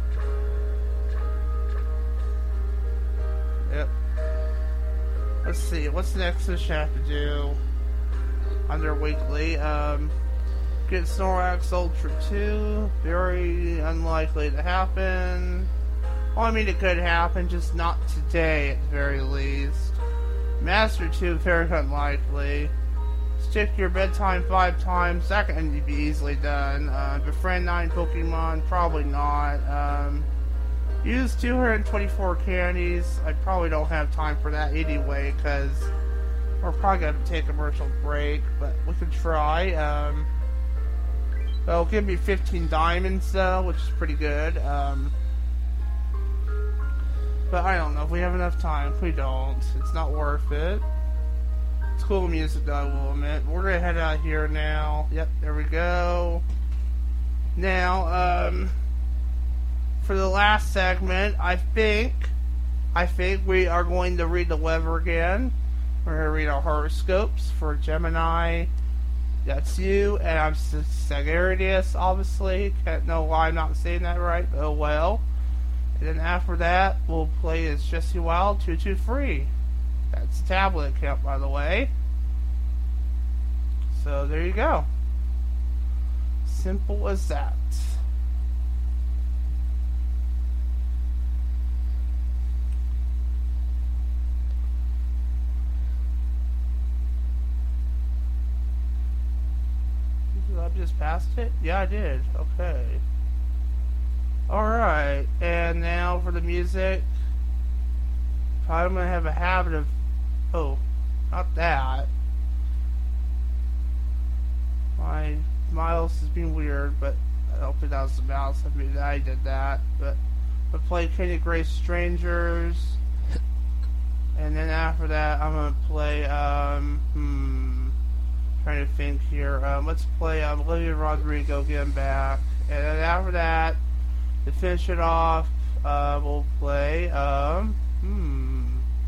Speaker 1: Yep. Let's see, what's the next mission I have to do? Under weekly, um, get Snorlax Ultra two, very unlikely to happen. Well, I mean, it could happen, just not today at the very least. Master two, very unlikely. Stick your bedtime five times, that can be easily done. Uh, befriend nine Pokemon, probably not. Um, use two hundred twenty-four candies, I probably don't have time for that anyway, because we're probably going to take a commercial break, but we can try. Um, it'll give me fifteen diamonds though, which is pretty good. Um, but I don't know if we have enough time. If we don't, it's not worth it. It's cool music though, I will admit. We're gonna head out here now. Yep, there we go. Now, um, for the last segment, I think, I think we are going to read the weather again. We're gonna read our horoscopes for Gemini. That's you, and I'm Sagittarius, obviously. Can't know why I'm not saying that right, but oh well. And then after that, we'll play as Jesse Wild two two three. That's a tablet account, by the way. So there you go. Simple as that. Did I just passed it? Yeah, I did. Okay. Alright, and now for the music. I'm gonna have a habit of. Oh, not that. My mouse has been weird, but I don't think that was the mouse. I mean, I did that. But I play Candy Grace Strangers. And then after that, I'm gonna play, um, hmm. Trying to think here. Um, let's play um, Olivia Rodrigo, Get Him Back. And then after that, to finish it off, uh, we'll play, um, hmm.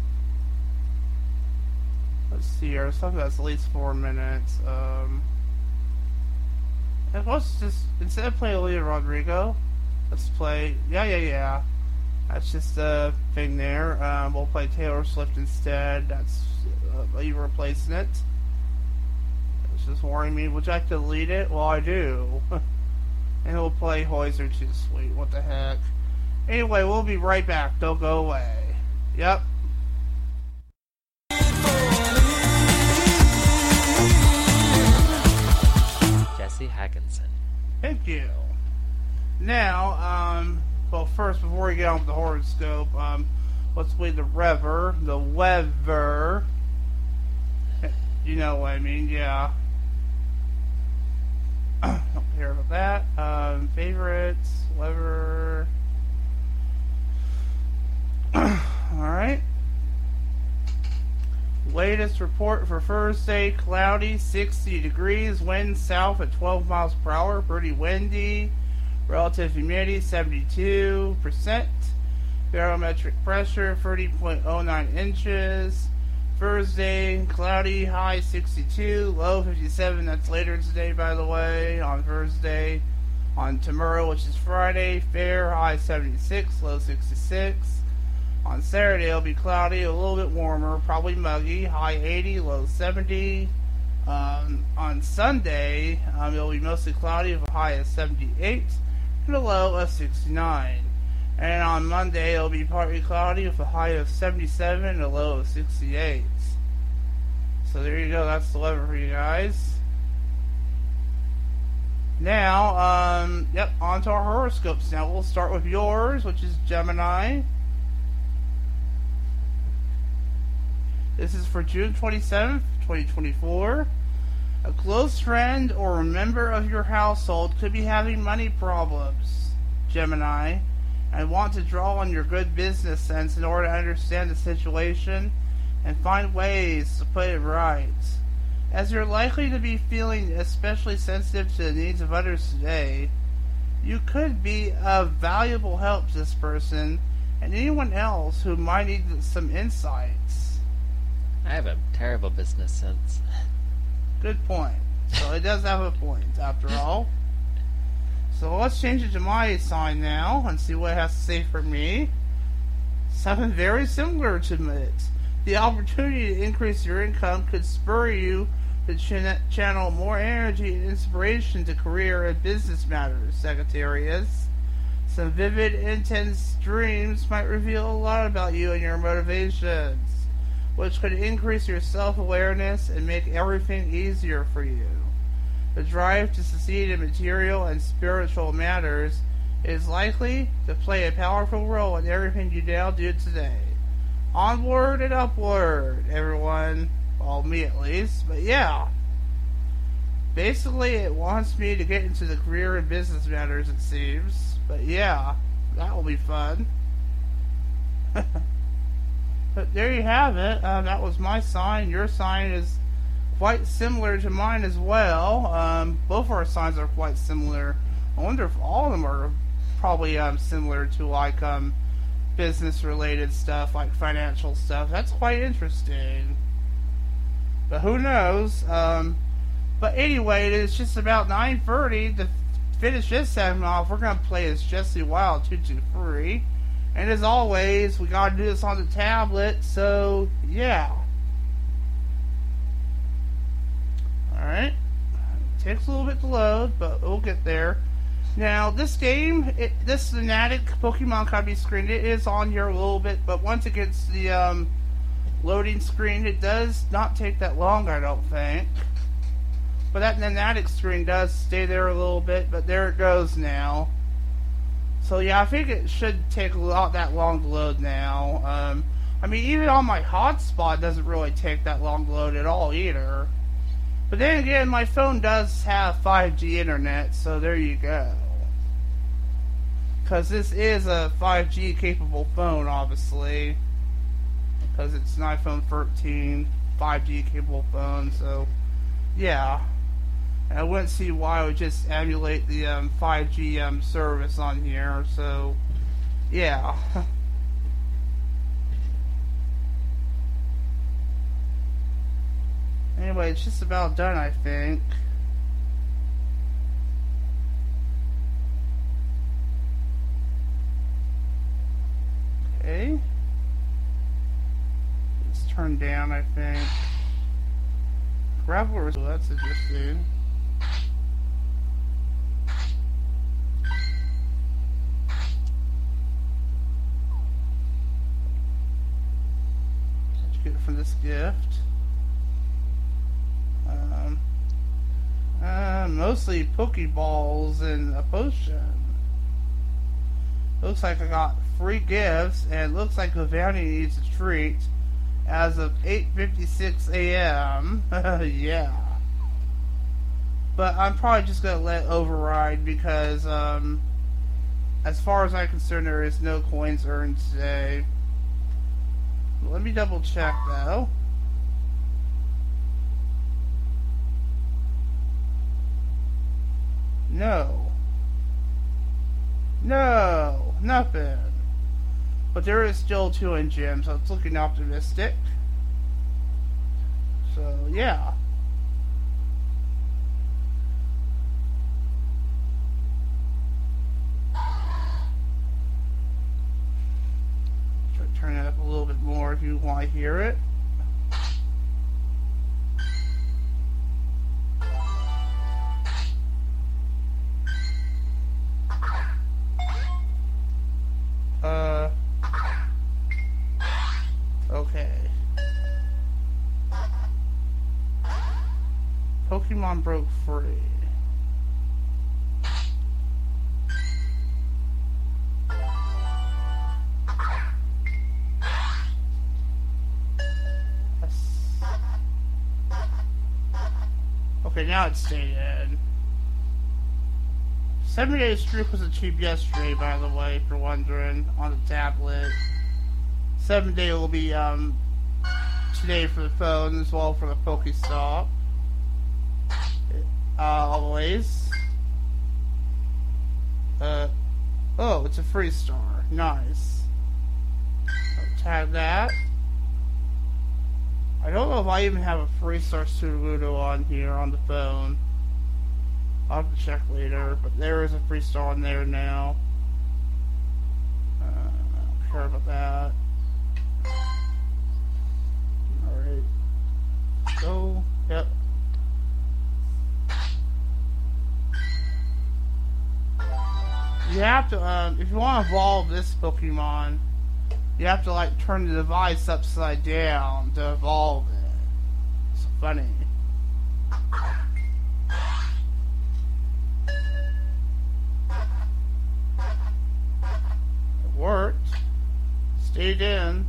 Speaker 1: Let's see here, something that's at least four minutes. Um, and let's just, instead of playing Olivia Rodrigo, let's play, yeah, yeah, yeah. That's just a thing there. Um, we'll play Taylor Swift instead. That's, uh, you replacing it. It's just worrying me. Would you like to delete it? Well, I do. And we'll play Hoiser Too Sweet. What the heck? Anyway, we'll be right back. Don't go away. Yep.
Speaker 2: Jesse Hackinson.
Speaker 1: Thank you. Now, um, well, first, before we get on with the horoscope, um, let's play the weather. The weather. You know what I mean, yeah. Don't care about that. Um, favorites, weather. Alright. Latest report for Thursday, cloudy, sixty degrees, wind south at twelve miles per hour, pretty windy. Relative humidity seventy-two percent. Barometric pressure thirty point oh nine inches. Thursday, cloudy, high sixty-two, low fifty-seven. That's later today, by the way, on Thursday. On tomorrow, which is Friday, fair, high seventy-six, low sixty-six. On Saturday, it'll be cloudy, a little bit warmer, probably muggy, high eighty, low seventy. Um, on Sunday, um, it'll be mostly cloudy with a high of seventy-eight and a low of sixty-nine. And on Monday, it'll be partly cloudy with a high of seventy-seven and a low of sixty-eight. So there you go, that's the weather for you guys. Now, um, yep, on to our horoscopes. Now we'll start with yours, which is Gemini. This is for June twenty-seventh, twenty twenty-four. A close friend or a member of your household could be having money problems, Gemini, and want to draw on your good business sense in order to understand the situation and find ways to put it right. As you're likely to be feeling especially sensitive to the needs of others today, you could be of valuable help to this person and anyone else who might need some insights.
Speaker 2: I have a terrible business sense.
Speaker 1: Good point. So it does have a point, after all. So let's change it to my sign now and see what it has to say for me. Something very similar to it. The opportunity to increase your income could spur you to ch- channel more energy and inspiration to career and business matters, Sagittarius. Some vivid, intense dreams might reveal a lot about you and your motivations, which could increase your self-awareness and make everything easier for you. The drive to succeed in material and spiritual matters is likely to play a powerful role in everything you now do today. Onward and upward, everyone. Well, me at least, but yeah. Basically, it wants me to get into the career and business matters, it seems. But yeah, that will be fun. But there you have it. Um, that was my sign. Your sign is quite similar to mine as well. Um, both our signs are quite similar. I wonder if all of them are probably um, similar to like um, business-related stuff, like financial stuff. That's quite interesting. But who knows? Um, but anyway, it is just about nine thirty. To finish this segment off, we're going to play as Jesse Wild two two three. And as always, we got to do this on the tablet, so yeah. Alright. Takes a little bit to load, but we'll get there. Now, this game, it, this Fnatic Pokemon Company screen, it is on here a little bit, but once it gets the um, loading screen, it does not take that long, I don't think. But that Fnatic screen does stay there a little bit, but there it goes now. So yeah, I think it should take a lot that long to load now. Um, I mean, even on my hotspot, it doesn't really take that long to load at all either. But then again, my phone does have five G internet, so there you go. Because this is a five G capable phone, obviously. Because it's an iPhone thirteen five G capable phone, so yeah. I wouldn't see why I would just emulate the um, five G um, service on here, so yeah. Anyway, it's just about done, I think. Okay. It's turned down, I think. Gravel, so that's interesting. From this gift, um, uh, mostly Pokeballs and a potion. Looks like I got free gifts, and looks like Giovanni needs a treat as of eight fifty-six a m Yeah, but I'm probably just gonna let it override because, um, as far as I'm concerned, there is no coins earned today. Let me double check though. No. No, nothing. But there is still two in gym, so it's looking optimistic. So, yeah. Try to turn it up a little bit more if you want to hear it. Uh, okay. Pokemon broke free. That's... Okay, now it's stated. seventy day streak was achieved yesterday, by the way, if you're wondering, on the tablet. seven day will be um today for the phone, as well for the Pokestop. Uh, always. Uh, oh, it's a free star. Nice. I'll tag that. I don't know if I even have a free star Sudowoodo on here on the phone. I'll have to check later, but there is a free star on there now. Uh, I don't care about that. Alright. Go. Yep. You have to, um, if you want to evolve this Pokemon, you have to, like, turn the device upside down to evolve it. It's funny. Worked. Stayed in.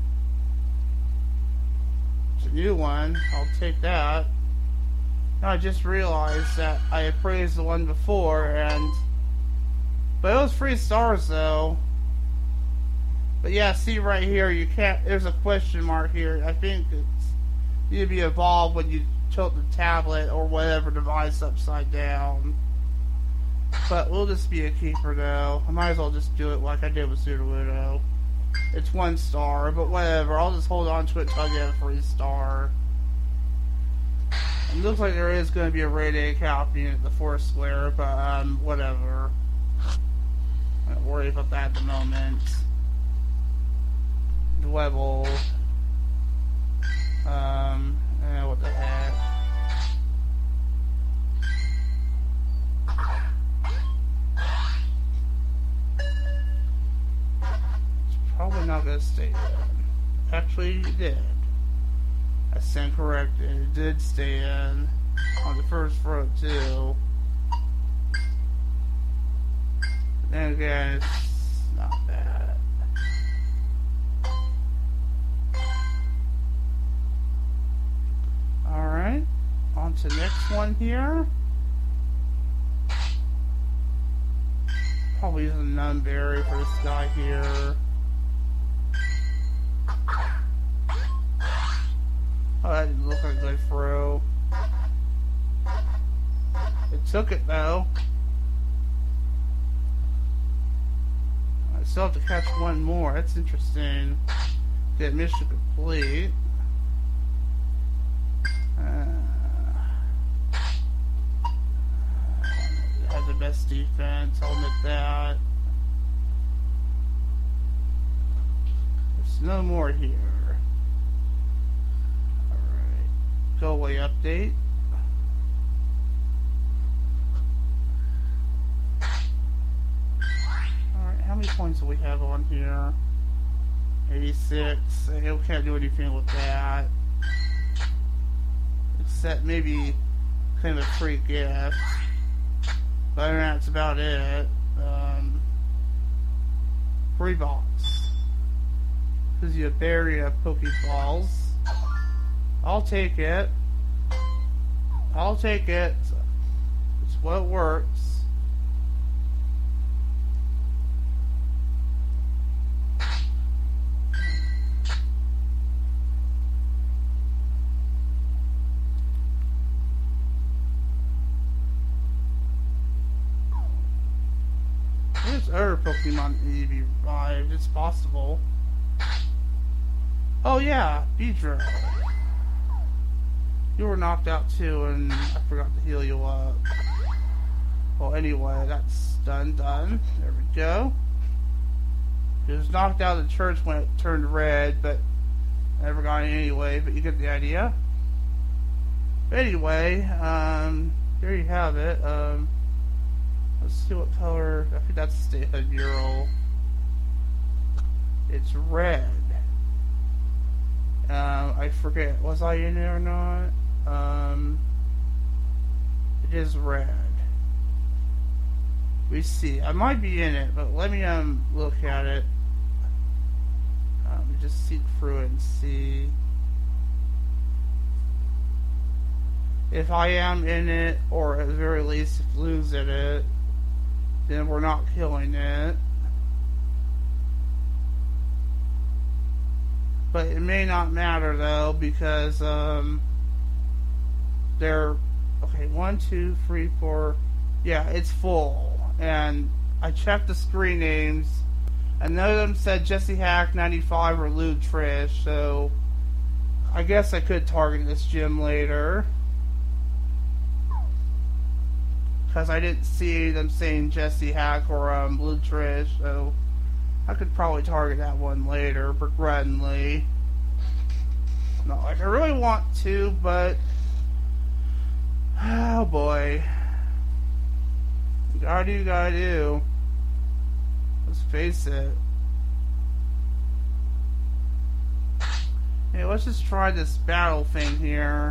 Speaker 1: It's a new one. I'll take that. Now I just realized that I appraised the one before, and but it was free stars though. But yeah, see right here, you can't. There's a question mark here. I think it's you to be evolved when you tilt the tablet or whatever device upside down. But we'll just be a keeper though. I might as well just do it like I did with Sudowoodo. It's one star, but whatever. I'll just hold on to it till I get a free star. It looks like there is going to be a radiated copy at the fourth square, but um, whatever. I don't worry about that at the moment. Dwebble. Um, eh, what the heck. Probably not gonna stay in. Actually, it did. I stand corrected. It did stay in on the first row too. Then again, it's not bad. All right, on to the next one here. Probably use a Nunberry for this guy here. Oh, that didn't look like a good throw. It took it though. I still have to catch one more. That's interesting. Get mission complete. Uh, it had the best defense, I'll admit that. There's no more here. Go away update. Alright, how many points do we have on here? eighty-six. I can't do anything with that. Except maybe kind of a free gift. But other than that, that's about it. Um, free box. Gives you a berry of Pokeballs. I'll take it. I'll take it. It's what works. There's other Pokemon need to be revived. It's possible. Oh yeah, Beedrill. You were knocked out too, and I forgot to heal you up. Well, anyway, that's done, done. There we go. He was knocked out of the church when it turned red, but I never got it anyway, but you get the idea. Anyway, um, here you have it. Um, let's see what color. I think that's the Statehood Bureau. It's red. Um, I forget, was I in it or not? Um, it is red. We see. I might be in it, but let me um look at it. Um, just seek through it and see if I am in it, or at the very least, if Lou's in it, then we're not killing it. But it may not matter though, because um, they're okay. One, two, three, four. Yeah, it's full, and I checked the screen names, and none of them said Jesse Hack ninety-five or Lou Trish. So I guess I could target this gym later, because I didn't see them saying Jesse Hack or um, Lou Trish. So I could probably target that one later, begrudgingly. Not like I really want to, but oh boy. You gotta do, you gotta do. Let's face it. Hey, let's just try this battle thing here.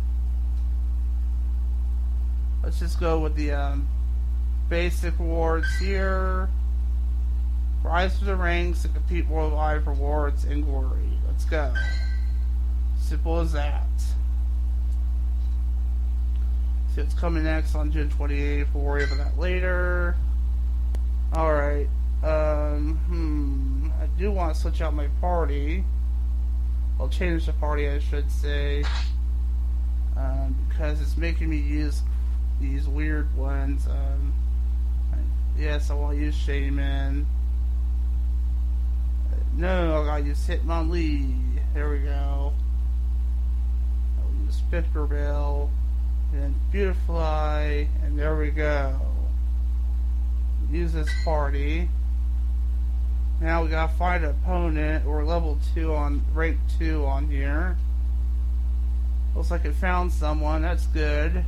Speaker 1: Let's just go with the um, basic rewards here. Rise through the ranks to compete worldwide for rewards and glory. Let's go. Simple as that. See what's coming next on June twenty-eighth. We'll worry about that later. Alright. Um, hmm. I do want to switch out my party. I'll change the party, I should say. Um, because it's making me use these weird ones. Um, I, yes, I want to use Shaman. No, I gotta use Hitmonlee. There we go. I'll use Tinkerbell. And Beautifly. And there we go. Use this party. Now we gotta find an opponent. We're level two on, rank two on here. Looks like it found someone. That's good.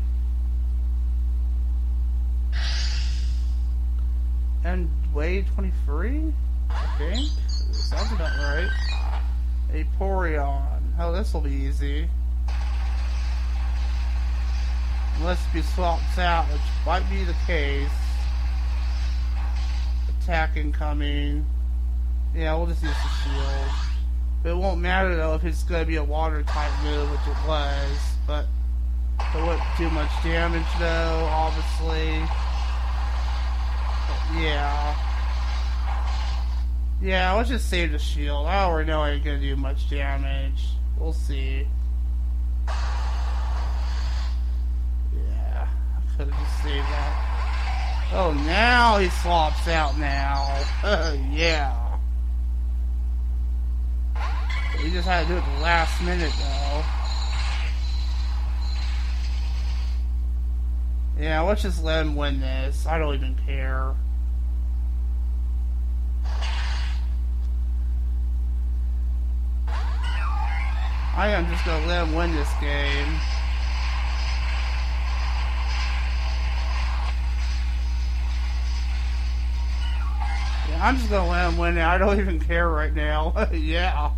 Speaker 1: And Wave twenty-three? I think. Sounds about right. A Porion. Oh, this will be easy. Unless he swaps out, which might be the case. Attack incoming. Yeah, we'll just use the shield. But it won't matter though if it's going to be a water type move, which it was. But it wouldn't do much damage though, obviously. But yeah. Yeah, let's just save the shield. I already know I ain't gonna do much damage. We'll see. Yeah, I could've just saved that. Oh, now he swaps out now. Oh, yeah. We just had to do it the last minute, though. Yeah, let's just let him win this. I don't even care. I am just gonna let him win this game. Yeah, I'm just gonna let him win it. I don't even care right now. Yeah.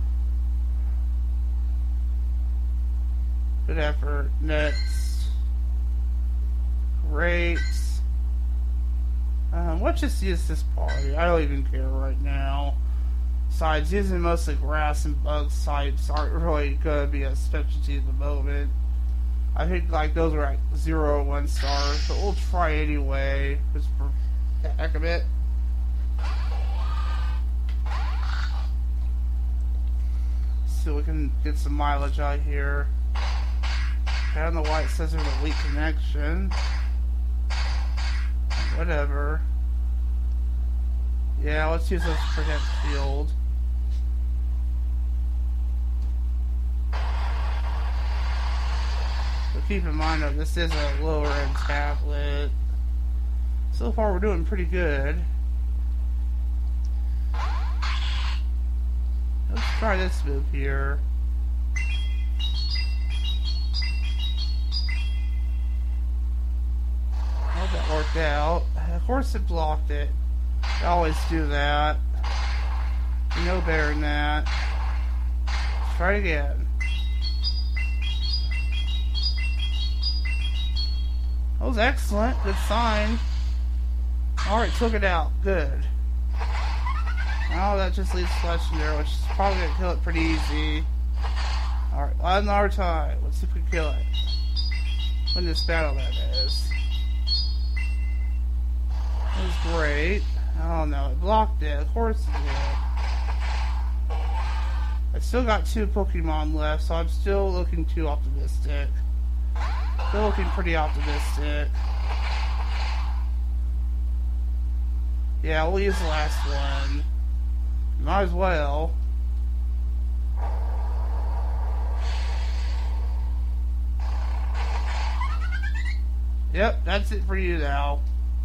Speaker 1: Good effort. Next. Great. Um, let's just use this party. I don't even care right now. Besides, using mostly grass and bug types aren't really going to be a specialty at the moment. I think like those are like zero or one stars, but we'll try anyway, just for the heck of it. So we can get some mileage out here. I don't know why it says there's a weak connection. Whatever. Yeah, let's use this to protect field. But keep in mind that this is a lower end tablet. So far we're doing pretty good. Let's try this move here. Well, that worked out. Of course it blocked it. I always do that. You know better than that. Let's try it again. That was excellent. Good sign. Alright, took it out. Good. Now that just leaves Legendary, which is probably going to kill it pretty easy. Alright, one more time. Let's see if we can kill it. Win this battle, that is. That was great. Oh no, it blocked it. Of course it did. I still got two Pokemon left, so I'm still looking too optimistic. Still looking pretty optimistic. Yeah, we'll use the last one. Might as well. Yep, that's it for you now.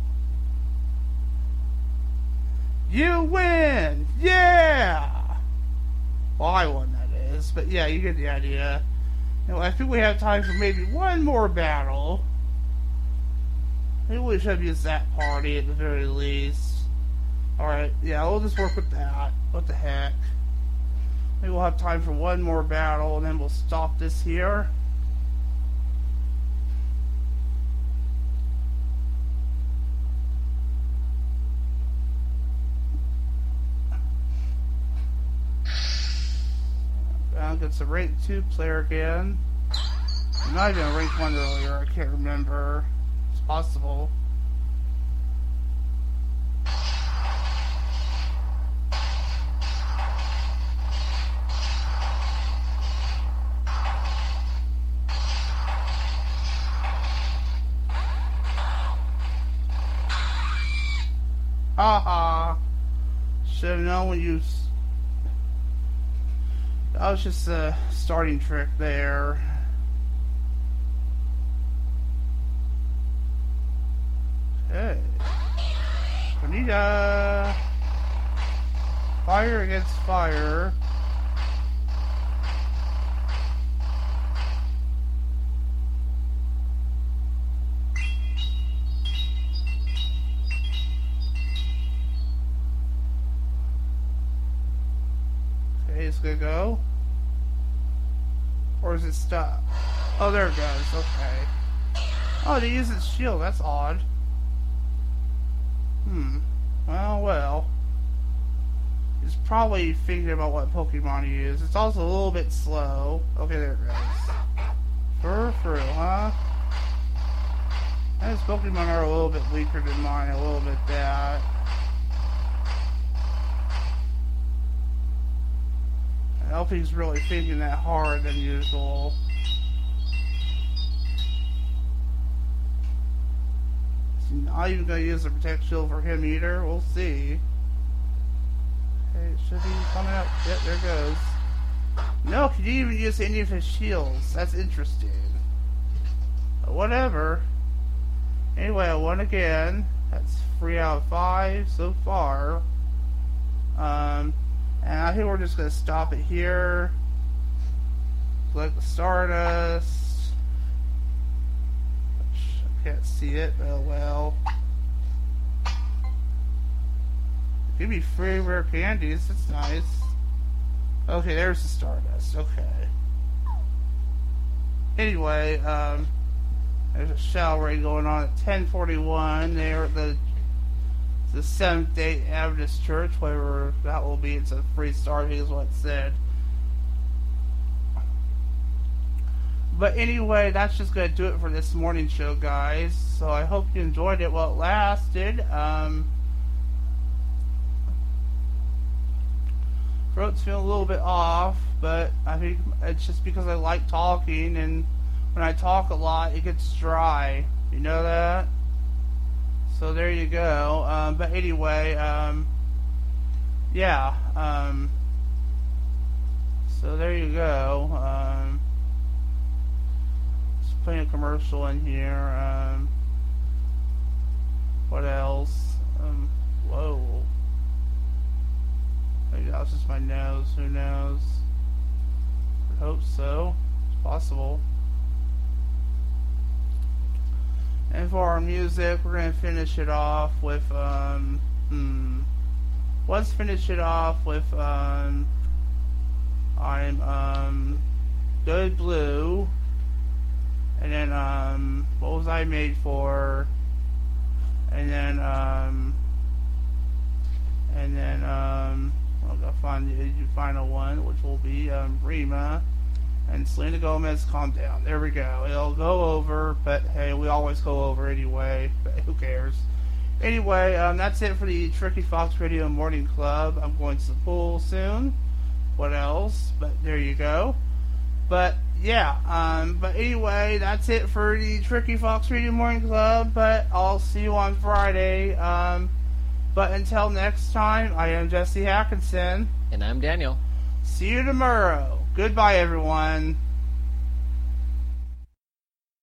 Speaker 1: You win! Yeah! Well, I won, that is. But yeah, you get the idea. You know, I think we have time for maybe one more battle. Maybe we should have used that party at the very least. Alright, yeah, we'll just work with that. What the heck. Maybe we'll have time for one more battle, and then we'll stop this here. It's a rank two player again. I'm not even a rank one earlier, I can't remember. It's possible. Haha. Should have known when you. That was just a starting trick there. Okay. Bonita. Fire against fire. Okay, it's gonna go. Or is it stop? Oh, there it goes. Okay. Oh, they use its shield. That's odd. Hmm. Well, well. He's probably thinking about what Pokemon to use. It's also a little bit slow. Okay, there it goes. Furfrou, huh? And his Pokemon are a little bit weaker than mine. A little bit that. I hope he's really thinking that hard than usual. Is he not even going to use the Protect Shield for him either? We'll see. Okay, should be coming up. Yep, there it goes. No, he didn't even use any of his shields. That's interesting. But whatever. Anyway, I won again. That's three out of five so far. Um... And I think we're just going to stop it here. Collect the Stardust. I can't see it, but oh well. Give me free rare candies, that's nice. Okay, there's the Stardust, okay. Anyway, um, there's a shower raid going on at ten forty-one. They're at the the Seventh-day Adventist Church, whatever that will be. It's a free starting is what it said. But anyway, that's just going to do it for this morning show, guys. So I hope you enjoyed it while it lasted. Um, throat's feeling a little bit off, but I think it's just because I like talking, and when I talk a lot, it gets dry. You know that? So there you go. Um, but anyway, um, yeah, um, so there you go. Um, just putting a commercial in here. Um, what else? Um, whoa. Maybe that was just my nose. Who knows? I hope so. It's possible. And for our music, we're going to finish it off with, um, hmm. Let's finish it off with, um, I'm, um, Good Blue. And then, um, what was I made for? And then, um, and then, um, I'll go find the, the final one, which will be, um, Rima. And Selena Gomez, Calm Down. There we go. It'll go over, but hey, we always go over anyway. But who cares? Anyway, um, that's it for the Tricky Fox Radio Morning Club. I'm going to the pool soon. What else? But there you go. But yeah, um, but anyway, that's it for the Tricky Fox Radio Morning Club. But I'll see you on Friday. Um, but until next time, I am Jesse Hackinson.
Speaker 2: And I'm Daniel.
Speaker 1: See you tomorrow. Goodbye, everyone.